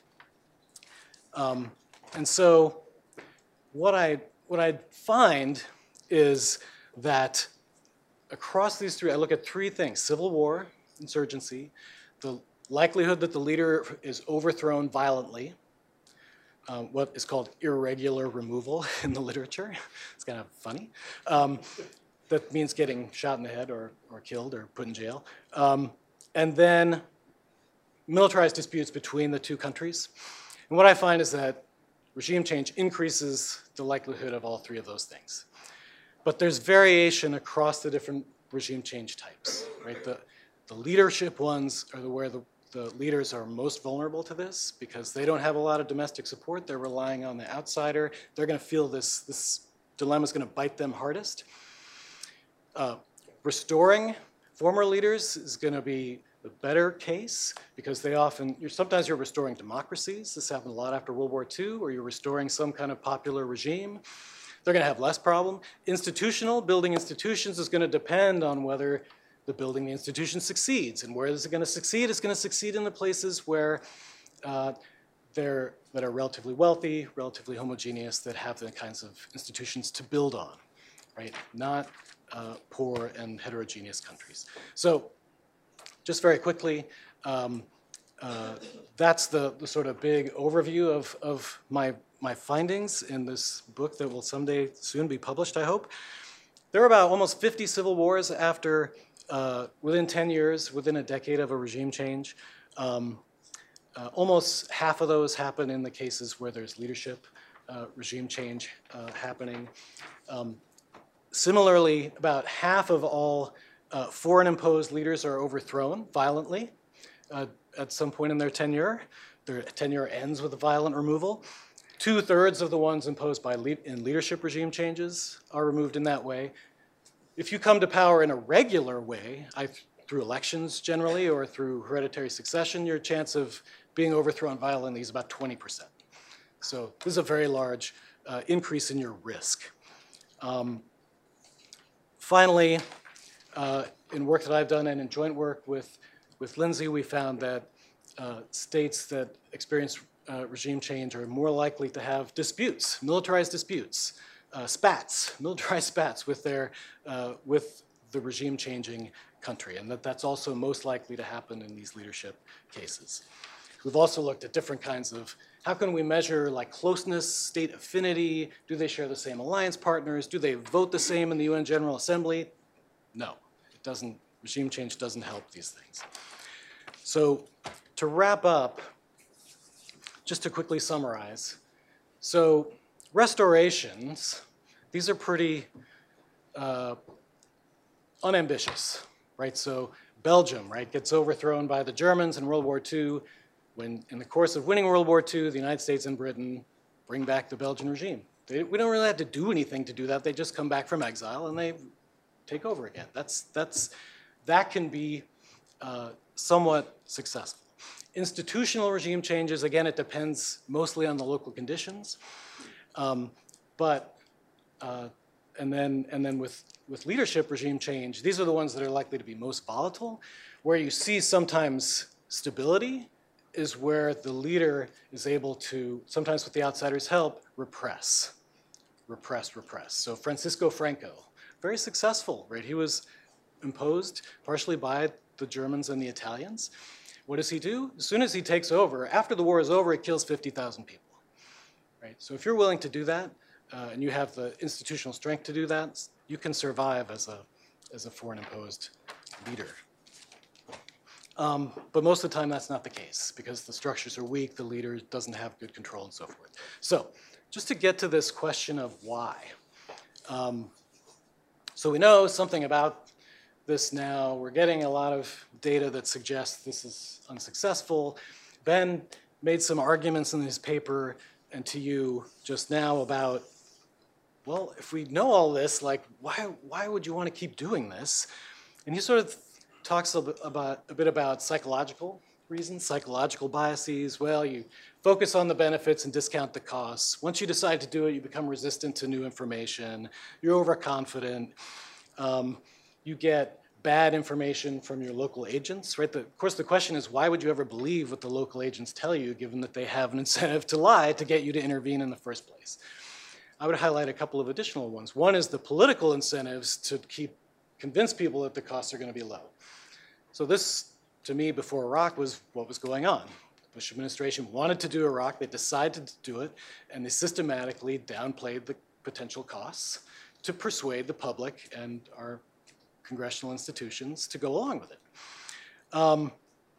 Um, and so what I, what I find is that across these three, I look at three things: civil war, insurgency, the likelihood that the leader is overthrown violently, um, what is called irregular removal in the literature. It's kind of funny. Um, that means getting shot in the head or, or killed or put in jail. Um, and then militarized disputes between the two countries. And what I find is that regime change increases the likelihood of all three of those things. But there's variation across the different regime change types, right? The, the leadership ones are the, where the, the leaders are most vulnerable to this because they don't have a lot of domestic support. They're relying on the outsider. They're going to feel this, this dilemma is going to bite them hardest. Uh, restoring former leaders is going to be the better case because they often, you're, sometimes you're restoring democracies. This happened a lot after World War Two, or you're restoring some kind of popular regime. They're going to have less problem. Institutional, building institutions is going to depend on whether the building the institution succeeds. And where is it going to succeed? It's going to succeed in the places where uh, they're, that are relatively wealthy, relatively homogeneous, that have the kinds of institutions to build on, right? Not uh, poor and heterogeneous countries. So just very quickly, um, uh, that's the, the sort of big overview of, of my my findings in this book that will someday soon be published, I hope. There were about almost fifty civil wars after, uh, within ten years, within a decade of a regime change. Um, uh, almost half of those happen in the cases where there's leadership uh, regime change uh, happening. Um, similarly, about half of all uh, foreign imposed leaders are overthrown violently uh, at some point in their tenure. Their tenure ends with a violent removal. Two-thirds of the ones imposed by lead, in leadership regime changes are removed in that way. If you come to power in a regular way, I, through elections generally or through hereditary succession, your chance of being overthrown violently is about twenty percent. So this is a very large uh, increase in your risk. Um, finally, uh, in work that I've done and in joint work with, with Lindsay, we found that uh, states that experience Uh, regime change are more likely to have disputes, militarized disputes, uh, spats, militarized spats with their uh, with the regime changing country, and that that's also most likely to happen in these leadership cases. We've also looked at different kinds of how can we measure like closeness, state affinity, do they share the same alliance partners, do they vote the same in the U N General Assembly? No, it doesn't. Regime change doesn't help these things. So to wrap up, just to quickly summarize, so restorations, these are pretty uh, unambitious, right? So Belgium, right, gets overthrown by the Germans in World War Two. When, in the course of winning World War Two, the United States and Britain bring back the Belgian regime. They, we don't really have to do anything to do that. They just come back from exile and they take over again. That's, that's, that can be uh, somewhat successful. Institutional regime changes, again, it depends mostly on the local conditions. Um, but, uh, and then, and then with, with leadership regime change, these are the ones that are likely to be most volatile. Where you see sometimes stability is where the leader is able to, sometimes with the outsider's help, repress, repress, repress. So Francisco Franco, very successful, right? He was imposed partially by the Germans and the Italians. What does he do? As soon as he takes over, after the war is over, he kills fifty thousand people, right? So if you're willing to do that, uh, and you have the institutional strength to do that, you can survive as a, as a foreign imposed leader. Um, but most of the time that's not the case because the structures are weak, the leader doesn't have good control and so forth. So just to get to this question of why. Um, so we know something about this now. We're getting a lot of data that suggests this is unsuccessful. Ben made some arguments in his paper and to you just now about, well, if we know all this, like why, why would you want to keep doing this? And he sort of talks a bit about, a bit about psychological reasons, psychological biases. Well, you focus on the benefits and discount the costs. Once you decide to do it, you become resistant to new information. You're overconfident. Um, you get bad information from your local agents, right? The, of course, the question is, why would you ever believe what the local agents tell you, given that they have an incentive to lie to get you to intervene in the first place? I would highlight a couple of additional ones. One is the political incentives to keep convince people that the costs are going to be low. So this, to me, before Iraq was what was going on. The Bush administration wanted to do Iraq, they decided to do it, and they systematically downplayed the potential costs to persuade the public and our congressional institutions to go along with it. Um,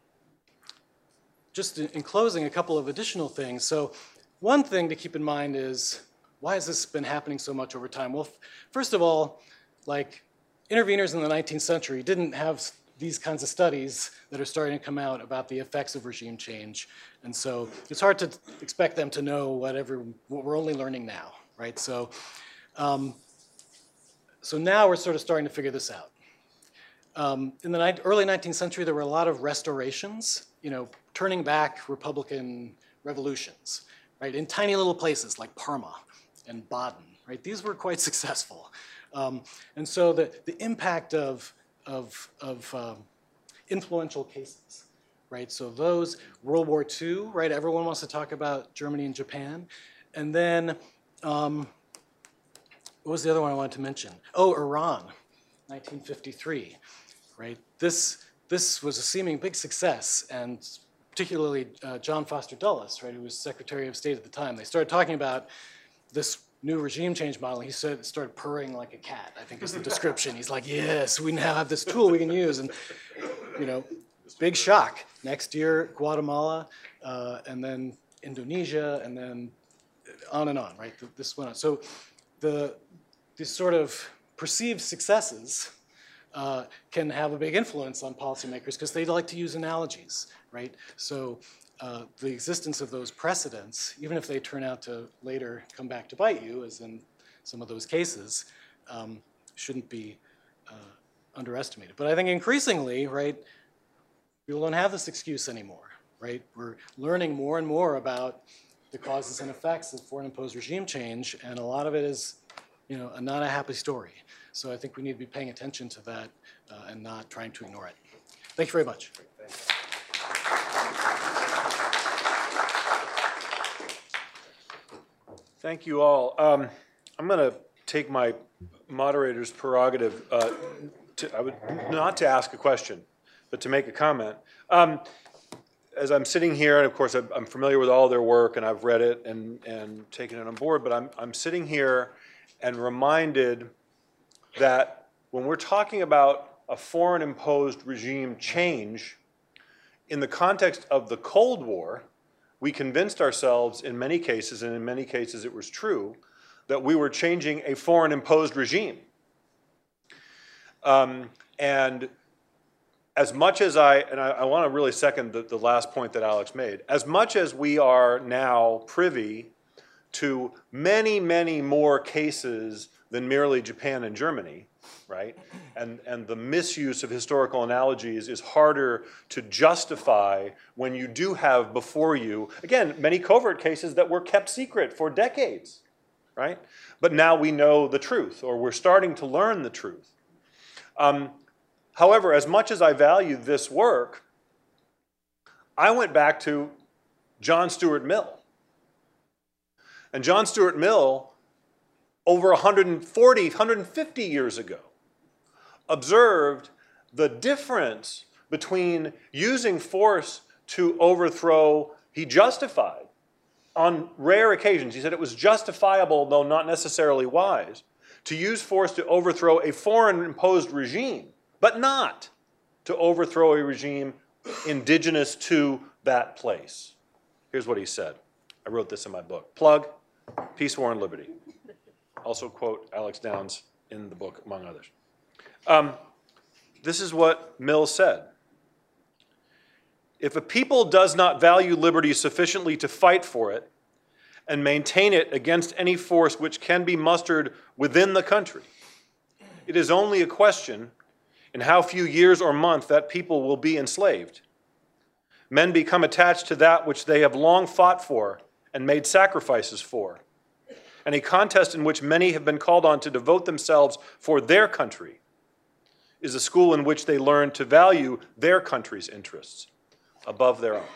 just in, in closing, a couple of additional things. So one thing to keep in mind is, why has this been happening so much over time? Well, first of all, like interveners in the nineteenth century didn't have these kinds of studies that are starting to come out about the effects of regime change. And so it's hard to expect them to know whatever, what we're only learning now, right? So, um, so now we're sort of starting to figure this out. Um, in the early nineteenth century, there were a lot of restorations, you know, turning back Republican revolutions, right? In tiny little places like Parma and Baden, right? These were quite successful. Um, and so the, the impact of, of, of um, influential cases, right? So those, World War Two, right? Everyone wants to talk about Germany and Japan. And then, um, what was the other one I wanted to mention? Oh, Iran, nineteen fifty-three, right? This, this was a seeming big success, and particularly uh, John Foster Dulles, right, who was Secretary of State at the time. They started talking about this new regime change model. He said, started purring like a cat, I think is the description. He's like, yes, we now have this tool we can use. And, you know, big shock. Next year, Guatemala, uh, and then Indonesia, and then on and on, right? This went on. So the, these sort of perceived successes uh, can have a big influence on policymakers because they like to use analogies, right? So uh, the existence of those precedents, even if they turn out to later come back to bite you, as in some of those cases, um, shouldn't be uh, underestimated. But I think increasingly, right, people don't have this excuse anymore, right? We're learning more and more about the causes and effects of foreign imposed regime change, and a lot of it is, you know, not a happy story. So I think we need to be paying attention to that uh, and not trying to ignore it. Thank you very much. Thank you all. Um, I'm going to take my moderator's prerogative, uh, to, I would, not to ask a question, but to make a comment. Um, as I'm sitting here, and of course I'm familiar with all their work, and I've read it and, and taken it on board, but I'm, I'm sitting here and reminded that when we're talking about a foreign imposed regime change, in the context of the Cold War, we convinced ourselves in many cases, and in many cases it was true, that we were changing a foreign imposed regime. Um, and as much as I, and I, I want to really second the, the last point that Alex made, as much as we are now privy to many, many more cases than merely Japan and Germany, right? And, and the misuse of historical analogies is harder to justify when you do have before you, again, many covert cases that were kept secret for decades, right? But now we know the truth, or we're starting to learn the truth. Um, however, as much as I value this work, I went back to John Stuart Mill. And John Stuart Mill, over one hundred forty, one hundred fifty years ago, observed the difference between using force to overthrow, he justified on rare occasions, he said it was justifiable, though not necessarily wise, to use force to overthrow a foreign-imposed regime, but not to overthrow a regime indigenous to that place. Here's what he said. I wrote this in my book. Plug, Peace, War, and Liberty. Also quote Alex Downs in the book, among others. Um, this is what Mill said. If a people does not value liberty sufficiently to fight for it and maintain it against any force which can be mustered within the country, it is only a question in how few years or months that people will be enslaved. Men become attached to that which they have long fought for and made sacrifices for, and a contest in which many have been called on to devote themselves for their country is a school in which they learn to value their country's interests above their own.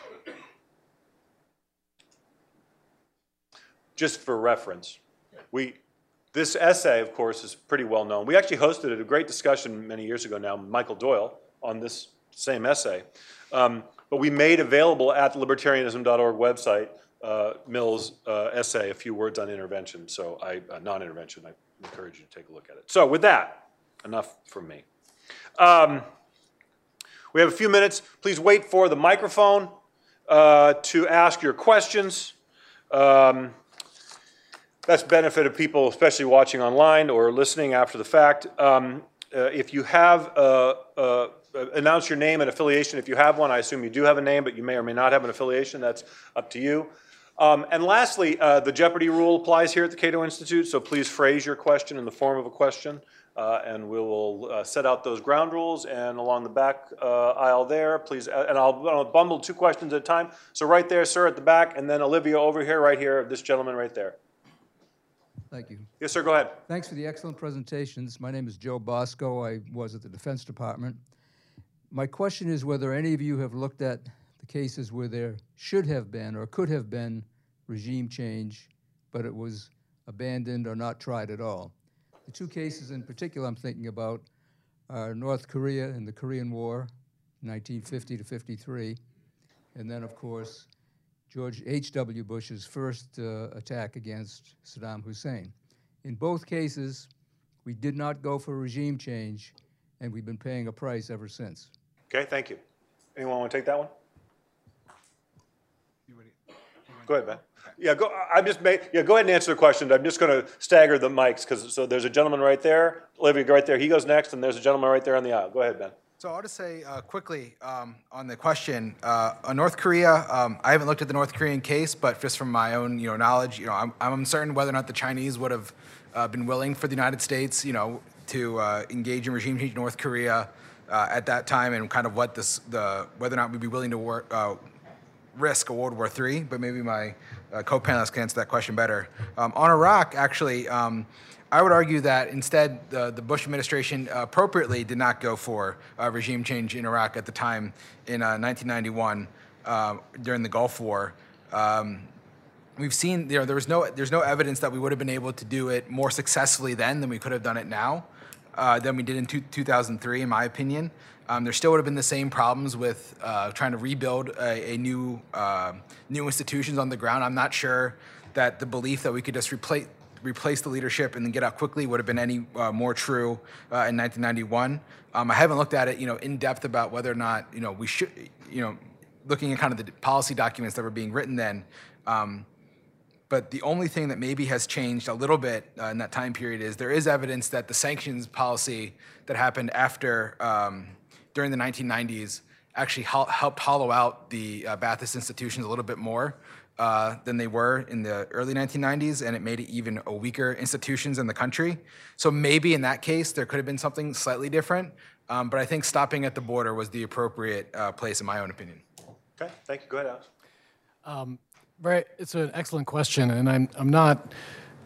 Just for reference, we, this essay, of course, is pretty well known. We actually hosted a great discussion many years ago now, Michael Doyle, on this same essay. Um, but we made available at the libertarianism dot org website uh, Mill's uh, essay, A Few Words on Intervention. So I, uh, non-intervention, I encourage you to take a look at it. So with that, enough from me. Um, We have a few minutes. Please wait for the microphone uh, to ask your questions. Um, that's benefit of people, especially watching online or listening after the fact. Um, uh, if you have, uh, uh, announce your name and affiliation if you have one. I assume you do have a name, but you may or may not have an affiliation. That's up to you. Um, and lastly, uh, the Jeopardy rule applies here at the Cato Institute, so please phrase your question in the form of a question. Uh, and we will uh, set out those ground rules, and along the back uh, aisle there, please, uh, and I'll, I'll bundle two questions at a time. So right there, sir, at the back, and then Olivia over here, right here, this gentleman right there. Thank you. Yes, sir, go ahead. Thanks for the excellent presentations. My name is Joe Bosco. I was at the Defense Department. My question is whether any of you have looked at the cases where there should have been or could have been regime change, but it was abandoned or not tried at all. The two cases in particular I'm thinking about are North Korea and the Korean War, nineteen fifty to fifty-three, and then, of course, George H W Bush's first uh, attack against Saddam Hussein. In both cases, we did not go for regime change, and we've been paying a price ever since. Okay, thank you. Anyone want to take that one? Go ahead, man. Yeah, go. I'm just ma- yeah. Go ahead and answer the question. I'm just going to stagger the mics because so there's a gentleman right there, Olivia right there. He goes next, and there's a gentleman right there on the aisle. Go ahead, Ben. So I'll just say uh, quickly um, on the question uh, on North Korea. Um, I haven't looked at the North Korean case, but just from my own, you know, knowledge, you know, I'm, I'm uncertain whether or not the Chinese would have uh, been willing for the United States, you know, to uh, engage in regime change in North Korea uh, at that time, and kind of what this, the whether or not we'd be willing to work. Uh, risk a World War Three, but maybe my uh, co-panelists can answer that question better. Um, on Iraq, actually, um, I would argue that instead the, the Bush administration uh, appropriately did not go for uh, regime change in Iraq at the time in uh, nineteen ninety-one uh, during the Gulf War. Um, we've seen, you know, there was no, there's no evidence that we would have been able to do it more successfully then than we could have done it now, uh, than we did in two thousand three, in my opinion. Um, there still would have been the same problems with uh, trying to rebuild a, a new uh, new institutions on the ground. I'm not sure that the belief that we could just replace replace the leadership and then get out quickly would have been any uh, more true uh, in nineteen ninety-one. Um, I haven't looked at it, you know, in depth about whether or not, you know, we should, you know, looking at kind of the policy documents that were being written then. Um, But the only thing that maybe has changed a little bit uh, in that time period is there is evidence that the sanctions policy that happened after, um, during the nineteen nineties, actually hel- helped hollow out the uh, Ba'athist institutions a little bit more uh, than they were in the early nineteen nineties, and it made it even a weaker institutions in the country. So maybe in that case, there could have been something slightly different, um, but I think stopping at the border was the appropriate uh, place, in my own opinion. Okay, thank you. Go ahead, Alex. Um, Right, it's an excellent question, and I'm I'm not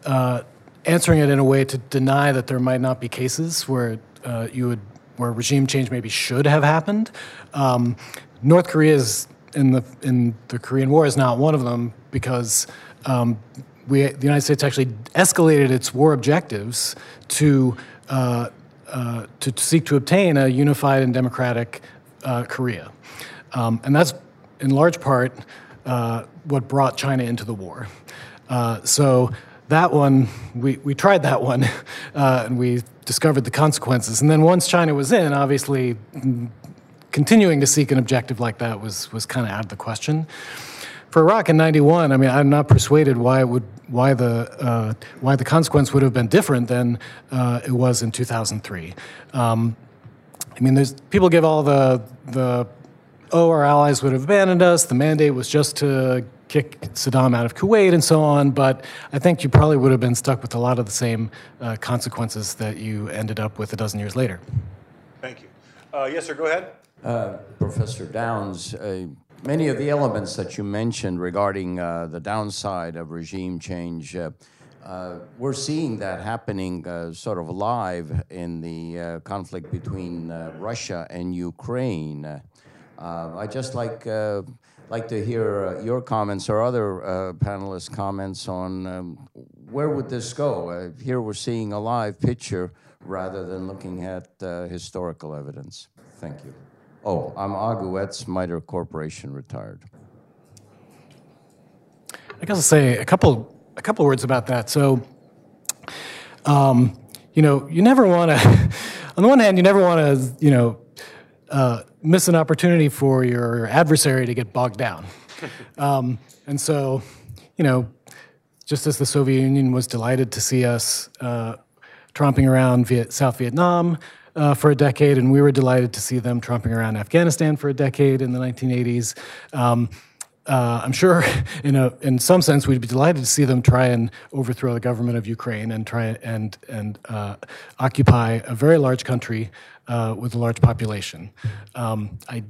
uh, answering it in a way to deny that there might not be cases where uh, you would where regime change maybe should have happened. Um, North Korea is in the in the Korean War is not one of them because um, we the United States actually escalated its war objectives to uh, uh, to seek to obtain a unified and democratic uh, Korea, um, and that's in large part uh, what brought China into the war. Uh, so. That one, we, we tried that one, uh, and we discovered the consequences. And then once China was in, obviously, continuing to seek an objective like that was was kind of out of the question. For Iraq in ninety-one, I mean, I'm not persuaded why it would why the uh, why the consequence would have been different than uh, it was in two thousand three. Um, I mean, there's people give all the the oh, our allies would have abandoned us. The mandate was just to kick Saddam out of Kuwait and so on, but I think you probably would have been stuck with a lot of the same uh, consequences that you ended up with a dozen years later. Thank you. Uh, yes, sir, go ahead. Uh, Professor Downs, uh, many of the elements that you mentioned regarding uh, the downside of regime change, uh, uh, we're seeing that happening uh, sort of live in the uh, conflict between uh, Russia and Ukraine. Uh, I just like uh, like to hear uh, your comments or other uh, panelists' comments on um, where would this go? Uh, here we're seeing a live picture rather than looking at uh, historical evidence. Thank you. Oh, I'm Aguetz, Miter Corporation, retired. I guess I'll say a couple a couple words about that. So, um, you know, you never want to. On the one hand, you never want to, you know. Uh, miss an opportunity for your adversary to get bogged down. Um, and so, you know, just as the Soviet Union was delighted to see us uh, tromping around Viet- South Vietnam uh, for a decade, and we were delighted to see them tromping around Afghanistan for a decade in the nineteen eighties, um, uh, I'm sure in, a, in some sense we'd be delighted to see them try and overthrow the government of Ukraine and try and, and uh, occupy a very large country Uh, with a large population. Um, I,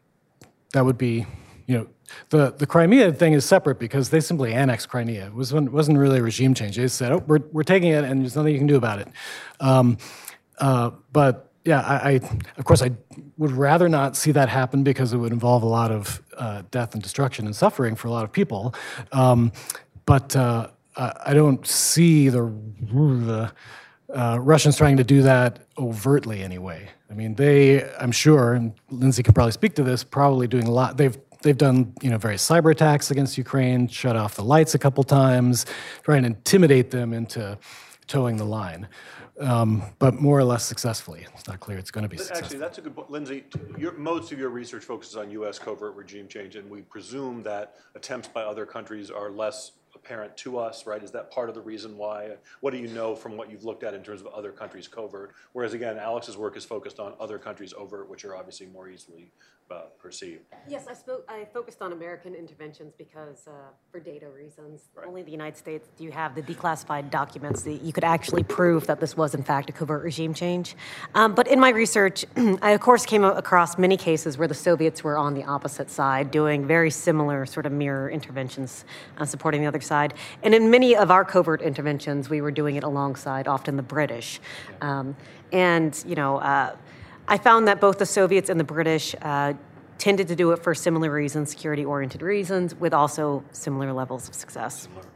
that would be, you know, the, the Crimea thing is separate because they simply annexed Crimea. It wasn't, wasn't really a regime change. They just said, oh, we're, we're taking it and there's nothing you can do about it. Um, uh, but yeah, I, I, of course, I would rather not see that happen because it would involve a lot of uh, death and destruction and suffering for a lot of people. Um, but uh, I don't see the, the Uh, Russians trying to do that overtly anyway. I mean, they, I'm sure, and Lindsay could probably speak to this, probably doing a lot. They've they've done, you know, various cyber attacks against Ukraine, shut off the lights a couple times, trying to intimidate them into towing the line, um, but more or less successfully. It's not clear it's going to be successful. Actually, that's a good point. Lindsay, your, most of your research focuses on U S covert regime change, and we presume that attempts by other countries are less apparent to us, right? Is that part of the reason why? What do you know from what you've looked at in terms of other countries' covert? Whereas again, Alex's work is focused on other countries' overt, which are obviously more easily uh, perceived. Yes, I spoke. I focused on American interventions because, uh, for data reasons, Right. only in the United States do you have the declassified documents that you could actually prove that this was in fact a covert regime change. Um, but in my research, I of course came across many cases where the Soviets were on the opposite side, doing very similar sort of mirror interventions, uh, supporting the other side. And in many of our covert interventions, we were doing it alongside often the British. Um, and you know. Uh, I found that both the Soviets and the British uh, tended to do it for similar reasons, security-oriented reasons, with also similar levels of success.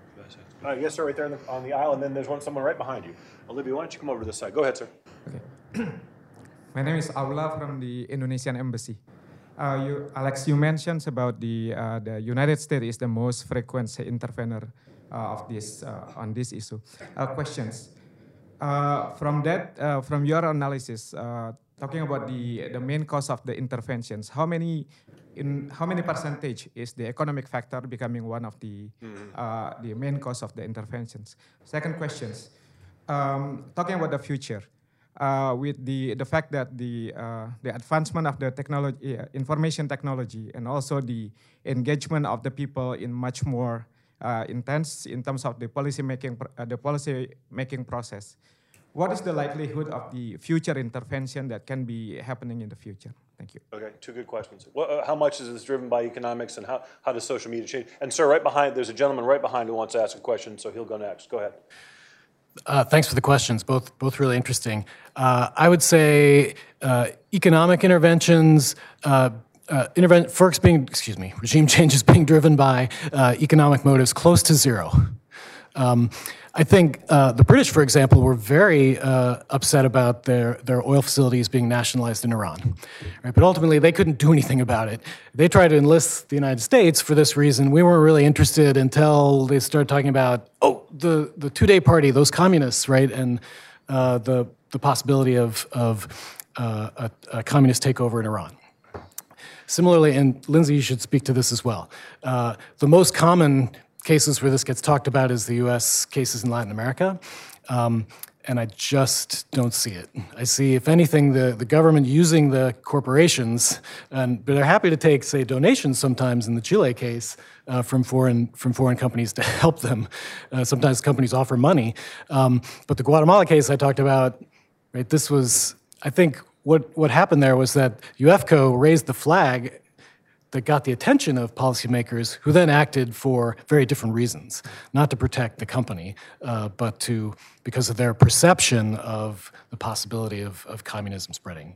Uh, yes, sir, right there on the, on the aisle, and then there's one someone right behind you. Olivia, why don't you come over to this side? Go ahead, sir. Okay. My name is Aula from the Indonesian Embassy. Uh, you, Alex, you mentioned about the uh, the United States is the most frequent intervener uh, of this uh, on this issue. Uh, questions. Uh, from that, uh, from your analysis, uh, talking about the the main cause of the interventions, how many in how many percentage is the economic factor becoming one of the mm-hmm. uh, the main cause of the interventions? Second questions, um, talking about the future, uh, with the the fact that the uh, the advancement of the technology, uh, information technology, and also the engagement of the people in much more Uh, intense in terms of the policy making, uh, the policy making process. What is the likelihood of the future intervention that can be happening in the future? Thank you. Okay, two good questions. What, uh, how much is this driven by economics, and how, how does social media change? And sir, right behind, there's a gentleman right behind who wants to ask a question, so he'll go next. Go ahead. Uh, thanks for the questions, both both really interesting. Uh, I would say uh, economic interventions, uh, uh, intervent, FERC's being, excuse me, regime change is being driven by uh, economic motives close to zero. Um, I think uh, the British, for example, were very uh, upset about their, their oil facilities being nationalized in Iran. Right? But ultimately, they couldn't do anything about it. They tried to enlist the United States for this reason. We weren't really interested until they started talking about, oh, the, the two-day party, those communists, right? And uh, the, the possibility of, of uh, a, a communist takeover in Iran. Similarly, and Lindsay, you should speak to this as well, uh, the most common cases where this gets talked about is the U S cases in Latin America, um, and I just don't see it. I see, if anything, the, the government using the corporations, and but they're happy to take, say, donations sometimes in the Chile case uh, from foreign from foreign companies to help them. Uh, sometimes companies offer money, um, but the Guatemala case I talked about, right? This was, I think, what what happened there was that U F C O raised the flag that got the attention of policymakers, who then acted for very different reasons, not to protect the company, uh, but to because of their perception of the possibility of, of communism spreading.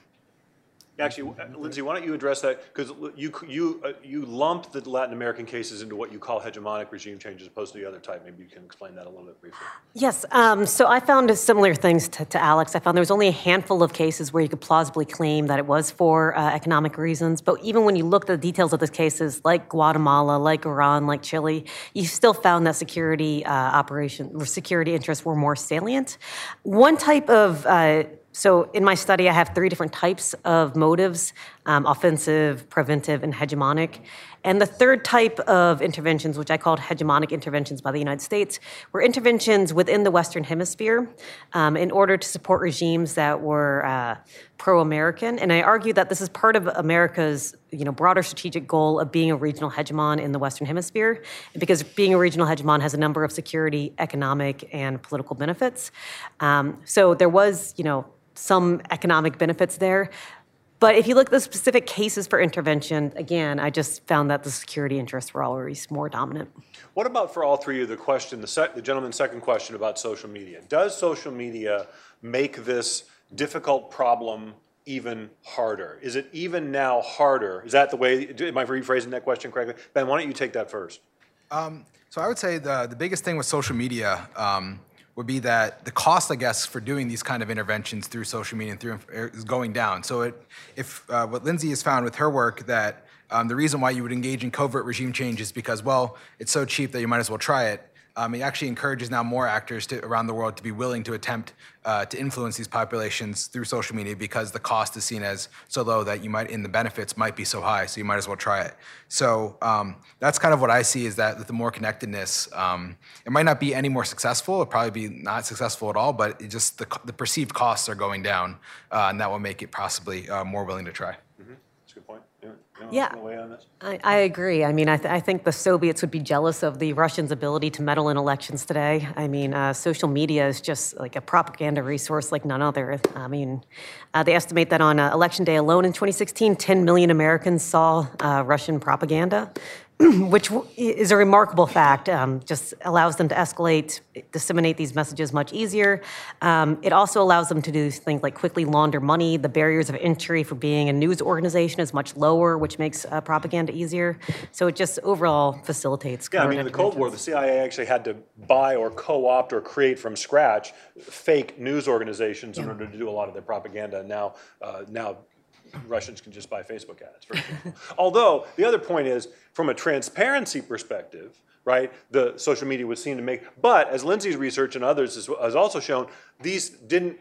Actually, Lindsay, why don't you address that? Because you you uh, you lump the Latin American cases into what you call hegemonic regime change as opposed to the other type. Maybe you can explain that a little bit briefly. Yes, um, so I found similar things to, to Alex. I found there was only a handful of cases where you could plausibly claim that it was for uh, economic reasons. But even when you looked at the details of those cases, like Guatemala, like Iran, like Chile, you still found that security uh, operation or security interests were more salient. One type of uh, So in my study, I have three different types of motives, um, offensive, preventive, and hegemonic. And the third type of interventions, which I called hegemonic interventions by the United States, were interventions within the Western Hemisphere um, in order to support regimes that were uh, pro-American. And I argue that this is part of America's you know, broader strategic goal of being a regional hegemon in the Western Hemisphere, because being a regional hegemon has a number of security, economic, and political benefits. Um, so there was, you know, some economic benefits there. But if you look at the specific cases for intervention, again, I just found that the security interests were always more dominant. What about for all three of you, the question, the, sec, the gentleman's second question about social media? Does social media make this difficult problem even harder? Is it even now harder? Is that the way, am I rephrasing that question correctly? Ben, why don't you take that first? Um, so I would say the, the biggest thing with social media um, would be that the cost, I guess, for doing these kind of interventions through social media and through is going down. So it, if uh, what Lindsay has found with her work, that um, the reason why you would engage in covert regime change is because, well, it's so cheap that you might as well try it. Um, it actually encourages now more actors to, around the world to be willing to attempt uh, to influence these populations through social media, because the cost is seen as so low that you might, and the benefits might be so high, so you might as well try it. So um, that's kind of what I see, is that with the more connectedness, um, it might not be any more successful, it'll probably be not successful at all, but it just the, the perceived costs are going down, uh, and that will make it possibly uh, more willing to try. Mm-hmm. That's a good point. Yeah. Yeah, I, I agree. I mean, I, th I think the Soviets would be jealous of the Russians' ability to meddle in elections today. I mean, uh, social media is just like a propaganda resource like none other. I mean, uh, they estimate that on uh, election day alone in twenty sixteen, ten million Americans saw uh, Russian propaganda, which is a remarkable fact. Um, just allows them to escalate, disseminate these messages much easier. Um, it also allows them to do things like quickly launder money. The barriers of entry for being a news organization is much lower, which makes uh, propaganda easier. So it just overall facilitates. Yeah, I mean, in the Cold War, the C I A actually had to buy or co-opt or create from scratch fake news organizations in order to do a lot of their propaganda. And now, uh, now Russians can just buy Facebook ads, for example. Although, the other point is, from a transparency perspective, right, the social media would seem to make, but as Lindsay's research and others has, has also shown, these didn't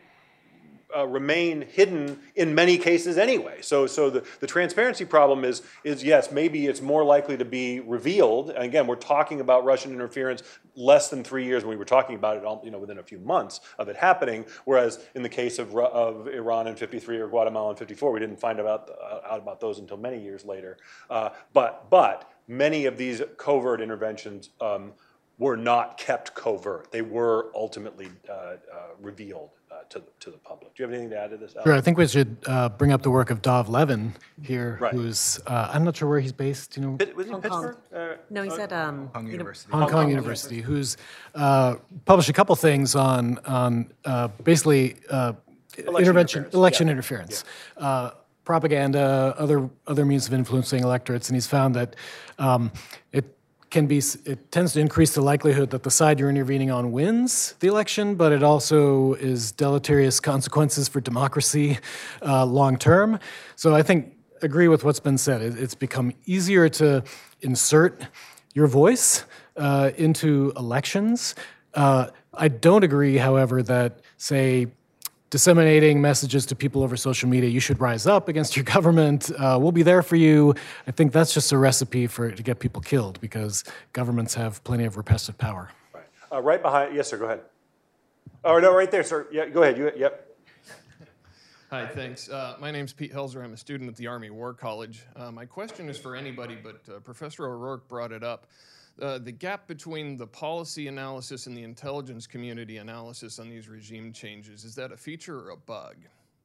uh, remain hidden in many cases anyway. So, so the, the transparency problem is, is, yes, maybe it's more likely to be revealed. And again, we're talking about Russian interference less than three years when we were talking about it, all, you know, within a few months of it happening. Whereas in the case of, of Iran in fifty-three or Guatemala in fifty-four, we didn't find out, uh, out about those until many years later. Uh, but, but many of these covert interventions um, were not kept covert. They were ultimately uh, uh, revealed uh, to, the, to the public. Do you have anything to add to this, Alex? Sure, I think we should uh, bring up the work of Dov Levin here, Right. who's, uh, I'm not sure where he's based, you know, Pit- was he Hong Kong. Pittsburgh? Uh, No, he's at, um, Hong uni- University. Hong Kong University, who's uh, published a couple things on, on uh, basically uh, intervention, interference, election yeah. interference, uh, propaganda, other other means of influencing electorates, and he's found that um, it can be, it tends to increase the likelihood that the side you're intervening on wins the election, but it also is deleterious consequences for democracy uh, long term. So I think, agree with what's been said. It, it's become easier to insert your voice uh, into elections. Uh, I don't agree, however, that, say, disseminating messages to people over social media, you should rise up against your government, uh, we'll be there for you. I think that's just a recipe for to get people killed because governments have plenty of repressive power. Right. Uh, right behind, yes, sir, go ahead. Oh, no, right there, sir. Yeah, go ahead. You, yep. Hi, thanks. Uh, my name's Pete Helzer. I'm a student at the Army War College. Uh, my question is for anybody, but uh, Professor O'Rourke brought it up. Uh, the gap between the policy analysis and the intelligence community analysis on these regime changes, is that a feature or a bug?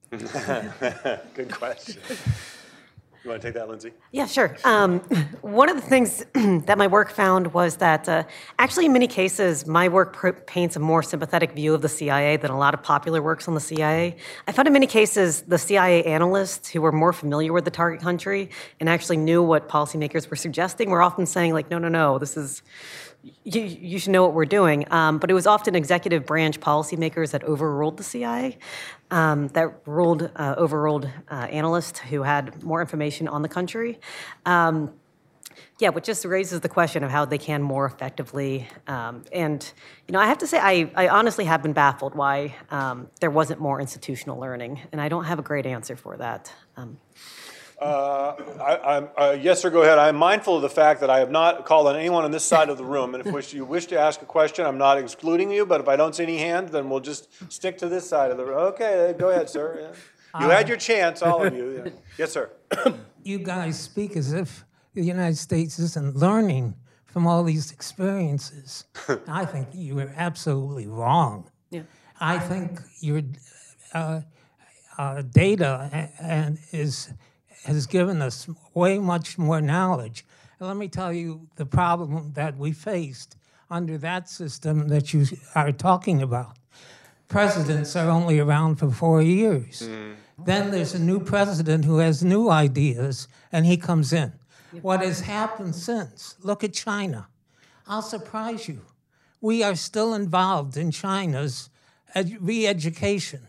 Good question. You want to take that, Lindsay? Yeah, sure. Um, one of the things that my work found was that uh, actually in many cases, my work pr- paints a more sympathetic view of the C I A than a lot of popular works on the C I A. I found in many cases the C I A analysts who were more familiar with the target country and actually knew what policymakers were suggesting were often saying like, no, no, no, this is, you, you should know what we're doing. Um, but it was often executive branch policymakers that overruled the C I A. Um, that ruled, uh, overruled uh, analysts who had more information on the country. Um, yeah, which just raises the question of how they can more effectively. Um, and, you know, I have to say, I, I honestly have been baffled why um, there wasn't more institutional learning, and I don't have a great answer for that. Um, Uh, I, I'm, uh, yes, sir, go ahead. I'm mindful of the fact that I have not called on anyone on this side of the room, and if wish, you wish to ask a question, I'm not excluding you, but if I don't see any hands, then we'll just stick to this side of the room. Okay, go ahead, sir. Yeah. You had your chance, all of you. Yeah. Yes, sir. You guys speak as if the United States isn't learning from all these experiences. I think you are absolutely wrong. Yeah. I think your uh, uh, data a- and is has given us way much more knowledge. And let me tell you the problem that we faced under that system that you are talking about. Presidents are only around for four years. Mm. Then there's a new president who has new ideas, and he comes in. What has happened since? Look at China. I'll surprise you. We are still involved in China's ed- re-education.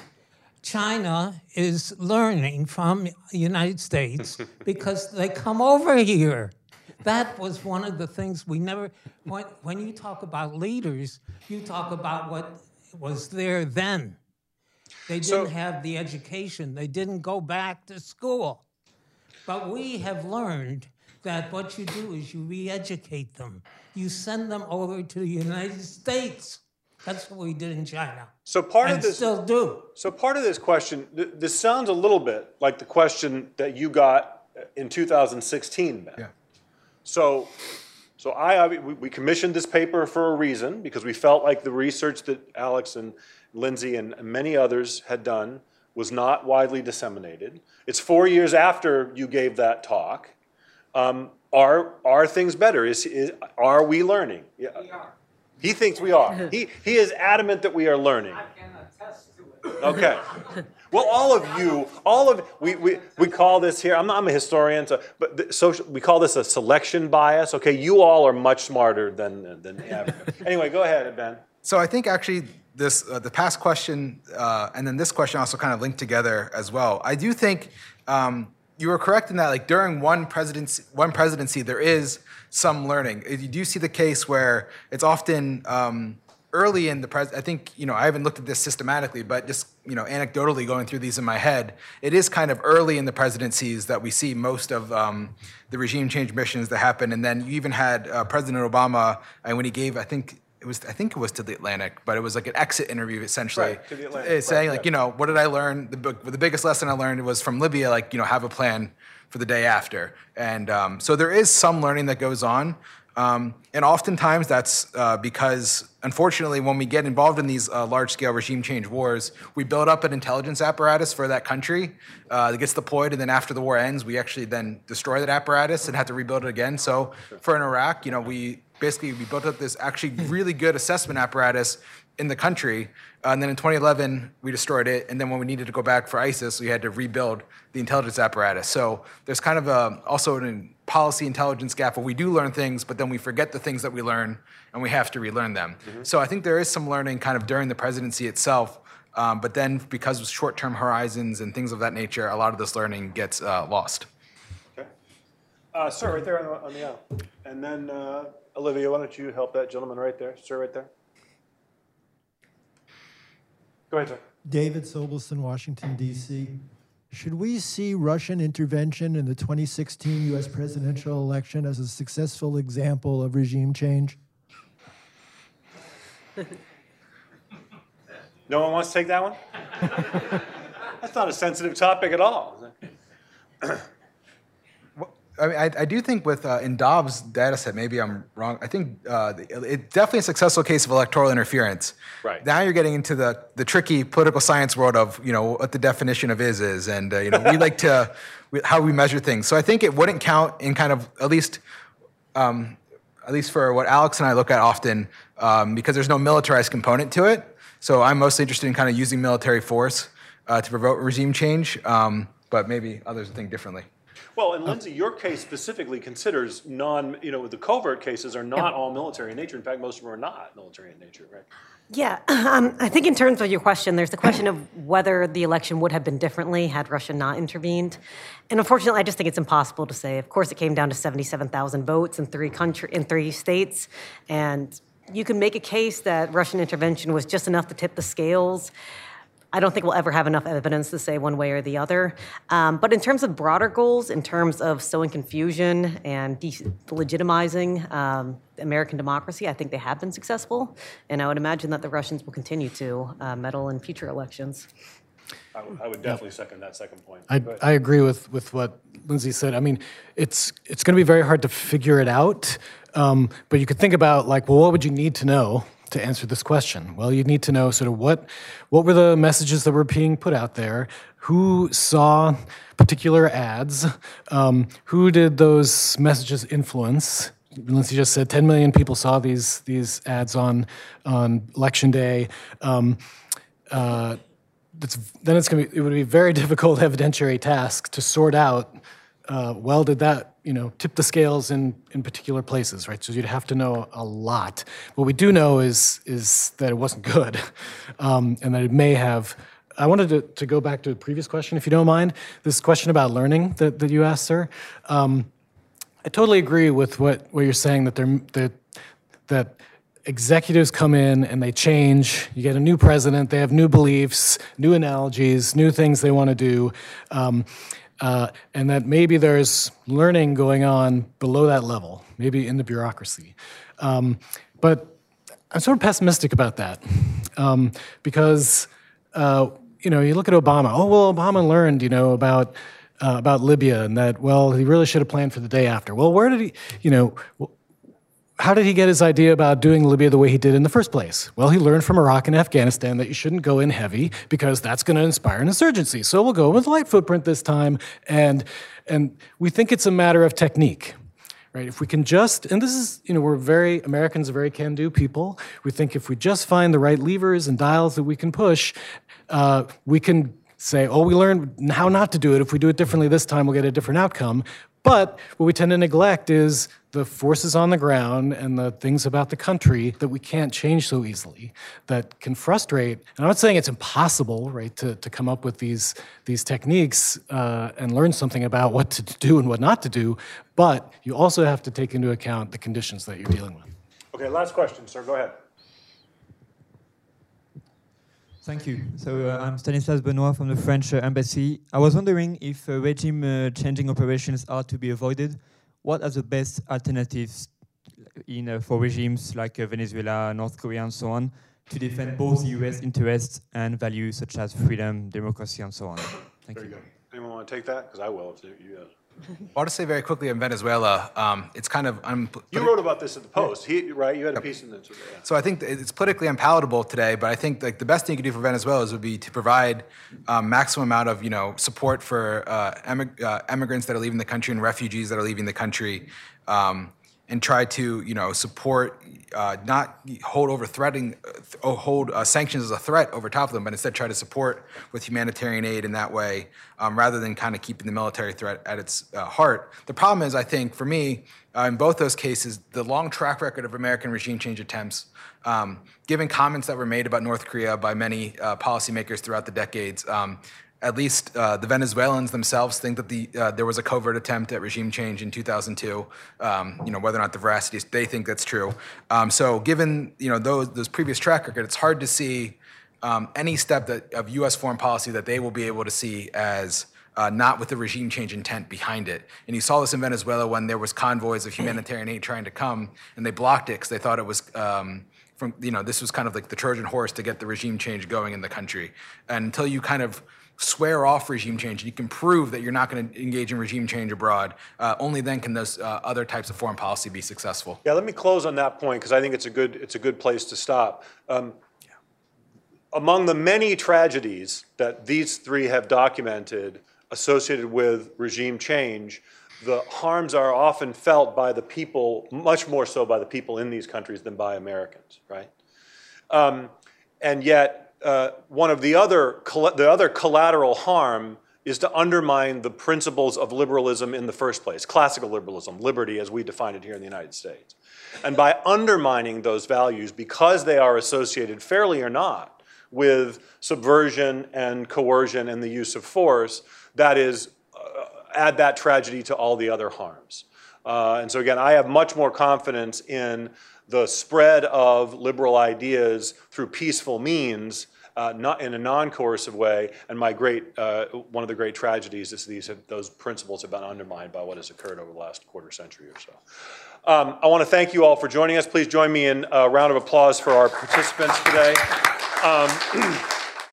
China is learning from the United States because they come over here. That was one of the things we never, when, when you talk about leaders, you talk about what was there then. They didn't So- have the education. They didn't go back to school. But we have learned that what you do is you re-educate them. You send them over to the United States. That's what we did in China. So part and of this, still do. so part of this question, th- this sounds a little bit like the question that you got in two thousand sixteen, Ben. Yeah. So, so I, I- we we commissioned this paper for a reason, because we felt like the research that Alex and Lindsay and many others had done was not widely disseminated. It's four years after you gave that talk. Um, are, are things better? Is, is, are we learning? Yeah. We are. He thinks we are. He, he is adamant that we are learning. I can attest to it. Okay. Well, all of you, all of, we, we, we call this here, I'm, I'm a historian, so, but the social, we call this a selection bias. Okay, you all are much smarter than, than average. Anyway, go ahead, Ben. So I think actually this uh, the past question uh, and then this question also kind of linked together as well. I do think um, you were correct in that, like during one presidency, one presidency, there is some learning. You do see the case where it's often um, early in the pres. I think you know I haven't looked at this systematically, but just you know anecdotally going through these in my head, it is kind of early in the presidencies that we see most of um, the regime change missions that happen. And then you even had uh, President Obama, and when he gave, I think. It was, I think it was to the Atlantic, but it was like an exit interview essentially. Right, to the Atlantic, It's saying right, like, you know, what did I learn? The, big- the biggest lesson I learned was from Libya, like, you know, have a plan for the day after. And um, so there is some learning that goes on. Um, and oftentimes that's uh, because, unfortunately, when we get involved in these uh, large-scale regime change wars, we build up an intelligence apparatus for that country uh, that gets deployed, and then after the war ends, we actually then destroy that apparatus and have to rebuild it again. So for in Iraq, you know, we basically we built up this actually really good assessment apparatus in the country, uh, and then in twenty eleven, we destroyed it, and then when we needed to go back for ISIS, we had to rebuild the intelligence apparatus. So there's kind of a, also a policy intelligence gap where we do learn things, but then we forget the things that we learn, and we have to relearn them. Mm-hmm. So I think there is some learning kind of during the presidency itself, um, but then because of short-term horizons and things of that nature, a lot of this learning gets uh, lost. Okay. Uh, sir, right there on the, on the aisle. And then, uh, Olivia, why don't you help that gentleman right there? Sir, right there. Go ahead, sir. David Sobelson, Washington, D C Should we see Russian intervention in the twenty sixteen U S presidential election as a successful example of regime change? No one wants to take that one? That's not a sensitive topic at all. I mean, I, I do think with uh, in Dobbs' data set, maybe I'm wrong. I think uh, it's definitely a successful case of electoral interference. Right. Now you're getting into the, the tricky political science world of, you know, what the definition of is is, and uh, you know, we like to we, how we measure things. So I think it wouldn't count in kind of at least um, at least for what Alex and I look at often, um, because there's no militarized component to it. So I'm mostly interested in kind of using military force uh, to provoke regime change, um, but maybe others think differently. Well, and Lindsay, your case specifically considers non, you know, the covert cases are not all military in nature. In fact, most of them are not military in nature, right? Yeah, um, I think in terms of your question, there's the question of whether the election would have been differently had Russia not intervened. And unfortunately, I just think it's impossible to say. Of course, it came down to seventy-seven thousand votes in three country, in three states. And you can make a case that Russian intervention was just enough to tip the scales. I don't think we'll ever have enough evidence to say one way or the other. Um, but in terms of broader goals, in terms of sowing confusion and delegitimizing um, American democracy, I think they have been successful. And I would imagine that the Russians will continue to uh, meddle in future elections. I, w- I would definitely second that second point. I, I agree with, with what Lindsay said. I mean, it's it's going to be very hard to figure it out. Um, but you could think about, like, well, what would you need to know to answer this question? Well, you need to know sort of what what were the messages that were being put out there, who saw particular ads, um, who did those messages influence. Lindsay just said ten million people saw these these ads on on election day. Um, uh, it's, then it's going to be it would be a very difficult evidentiary task to sort out. Uh, well, did that, you know, tip the scales in, in particular places, right? So you'd have to know a lot. What we do know is is that it wasn't good, um, and that it may have. I wanted to, to go back to the previous question, if you don't mind. This question about learning that, that you asked, sir. Um, I totally agree with what, what you're saying, that they're, that that executives come in and they change. You get a new president, they have new beliefs, new analogies, new things they want to do. Um, Uh, and that maybe there's learning going on below that level, maybe in the bureaucracy. Um, but I'm sort of pessimistic about that um, because, uh, you know, you look at Obama. Oh, well, Obama learned, you know, about uh, about Libya and that, well, he really should have planned for the day after. Well, where did he, you know, how did he get his idea about doing Libya the way he did in the first place? Well, he learned from Iraq and Afghanistan that you shouldn't go in heavy because that's going to inspire an insurgency. So we'll go with light footprint this time. And and we think it's a matter of technique, right? If we can just, and this is, you know, we're very, Americans are very can-do people. We think if we just find the right levers and dials that we can push, uh, we can say, oh, we learned how not to do it. If we do it differently this time, we'll get a different outcome. But what we tend to neglect is the forces on the ground and the things about the country that we can't change so easily, that can frustrate. And I'm not saying it's impossible, right, to, to come up with these, these techniques uh, and learn something about what to do and what not to do, but you also have to take into account the conditions that you're dealing with. Okay, last question, sir. Go ahead. Thank you. So uh, I'm Stanislas Benoit from the French uh, Embassy. I was wondering if uh, regime-changing uh, operations are to be avoided. What are the best alternatives in uh, for regimes like uh, Venezuela, North Korea, and so on, to defend both U S interests and values such as freedom, democracy, and so on? Thank Very you. good. Anyone want to take that? Because I will if you guys. I'll just say very quickly on Venezuela, um, it's kind of... I'm, you wrote about this at the Post, he, right? You had a piece in this. Yeah. So I think that it's politically unpalatable today, but I think like the best thing you could do for Venezuela would be to provide um, maximum amount of you know support for uh, emig- uh, immigrants that are leaving the country and refugees that are leaving the country, um, and try to you know support, uh, not hold over threatening, uh, hold uh, sanctions as a threat over top of them, but instead try to support with humanitarian aid in that way, um, rather than kind of keeping the military threat at its uh, heart. The problem is, I think, for me, uh, in both those cases, the long track record of American regime change attempts, um, given comments that were made about North Korea by many uh, policymakers throughout the decades, um, at least uh, the Venezuelans themselves think that the uh, there was a covert attempt at regime change in two thousand two. Um, you know, whether or not the veracity is, they think that's true. Um, so, given you know those those previous track record, it's hard to see um, any step that of U S foreign policy that they will be able to see as uh, not with the regime change intent behind it. And you saw this in Venezuela when there was convoys of humanitarian aid trying to come, and they blocked it because they thought it was. Um, from you know, this was kind of like the Trojan horse to get the regime change going in the country. And until you kind of swear off regime change, and you can prove that you're not going to engage in regime change abroad, uh, only then can those uh, other types of foreign policy be successful. Yeah, let me close on that point because I think it's a good it's a good place to stop. Um, yeah. Among the many tragedies that these three have documented associated with regime change, the harms are often felt by the people, much more so by the people in these countries than by Americans, right? Um, and yet, Uh, one of the other, the other collateral harm is to undermine the principles of liberalism in the first place, classical liberalism, liberty as we define it here in the United States. And by undermining those values, because they are associated, fairly or not, with subversion and coercion and the use of force, that is, uh, add that tragedy to all the other harms. Uh, and so again, I have much more confidence in the spread of liberal ideas through peaceful means, uh, not in a non-coercive way. And my great, uh, one of the great tragedies is these have, those principles have been undermined by what has occurred over the last quarter century or so. Um, I want to thank you all for joining us. Please join me in a round of applause for our participants today. Um,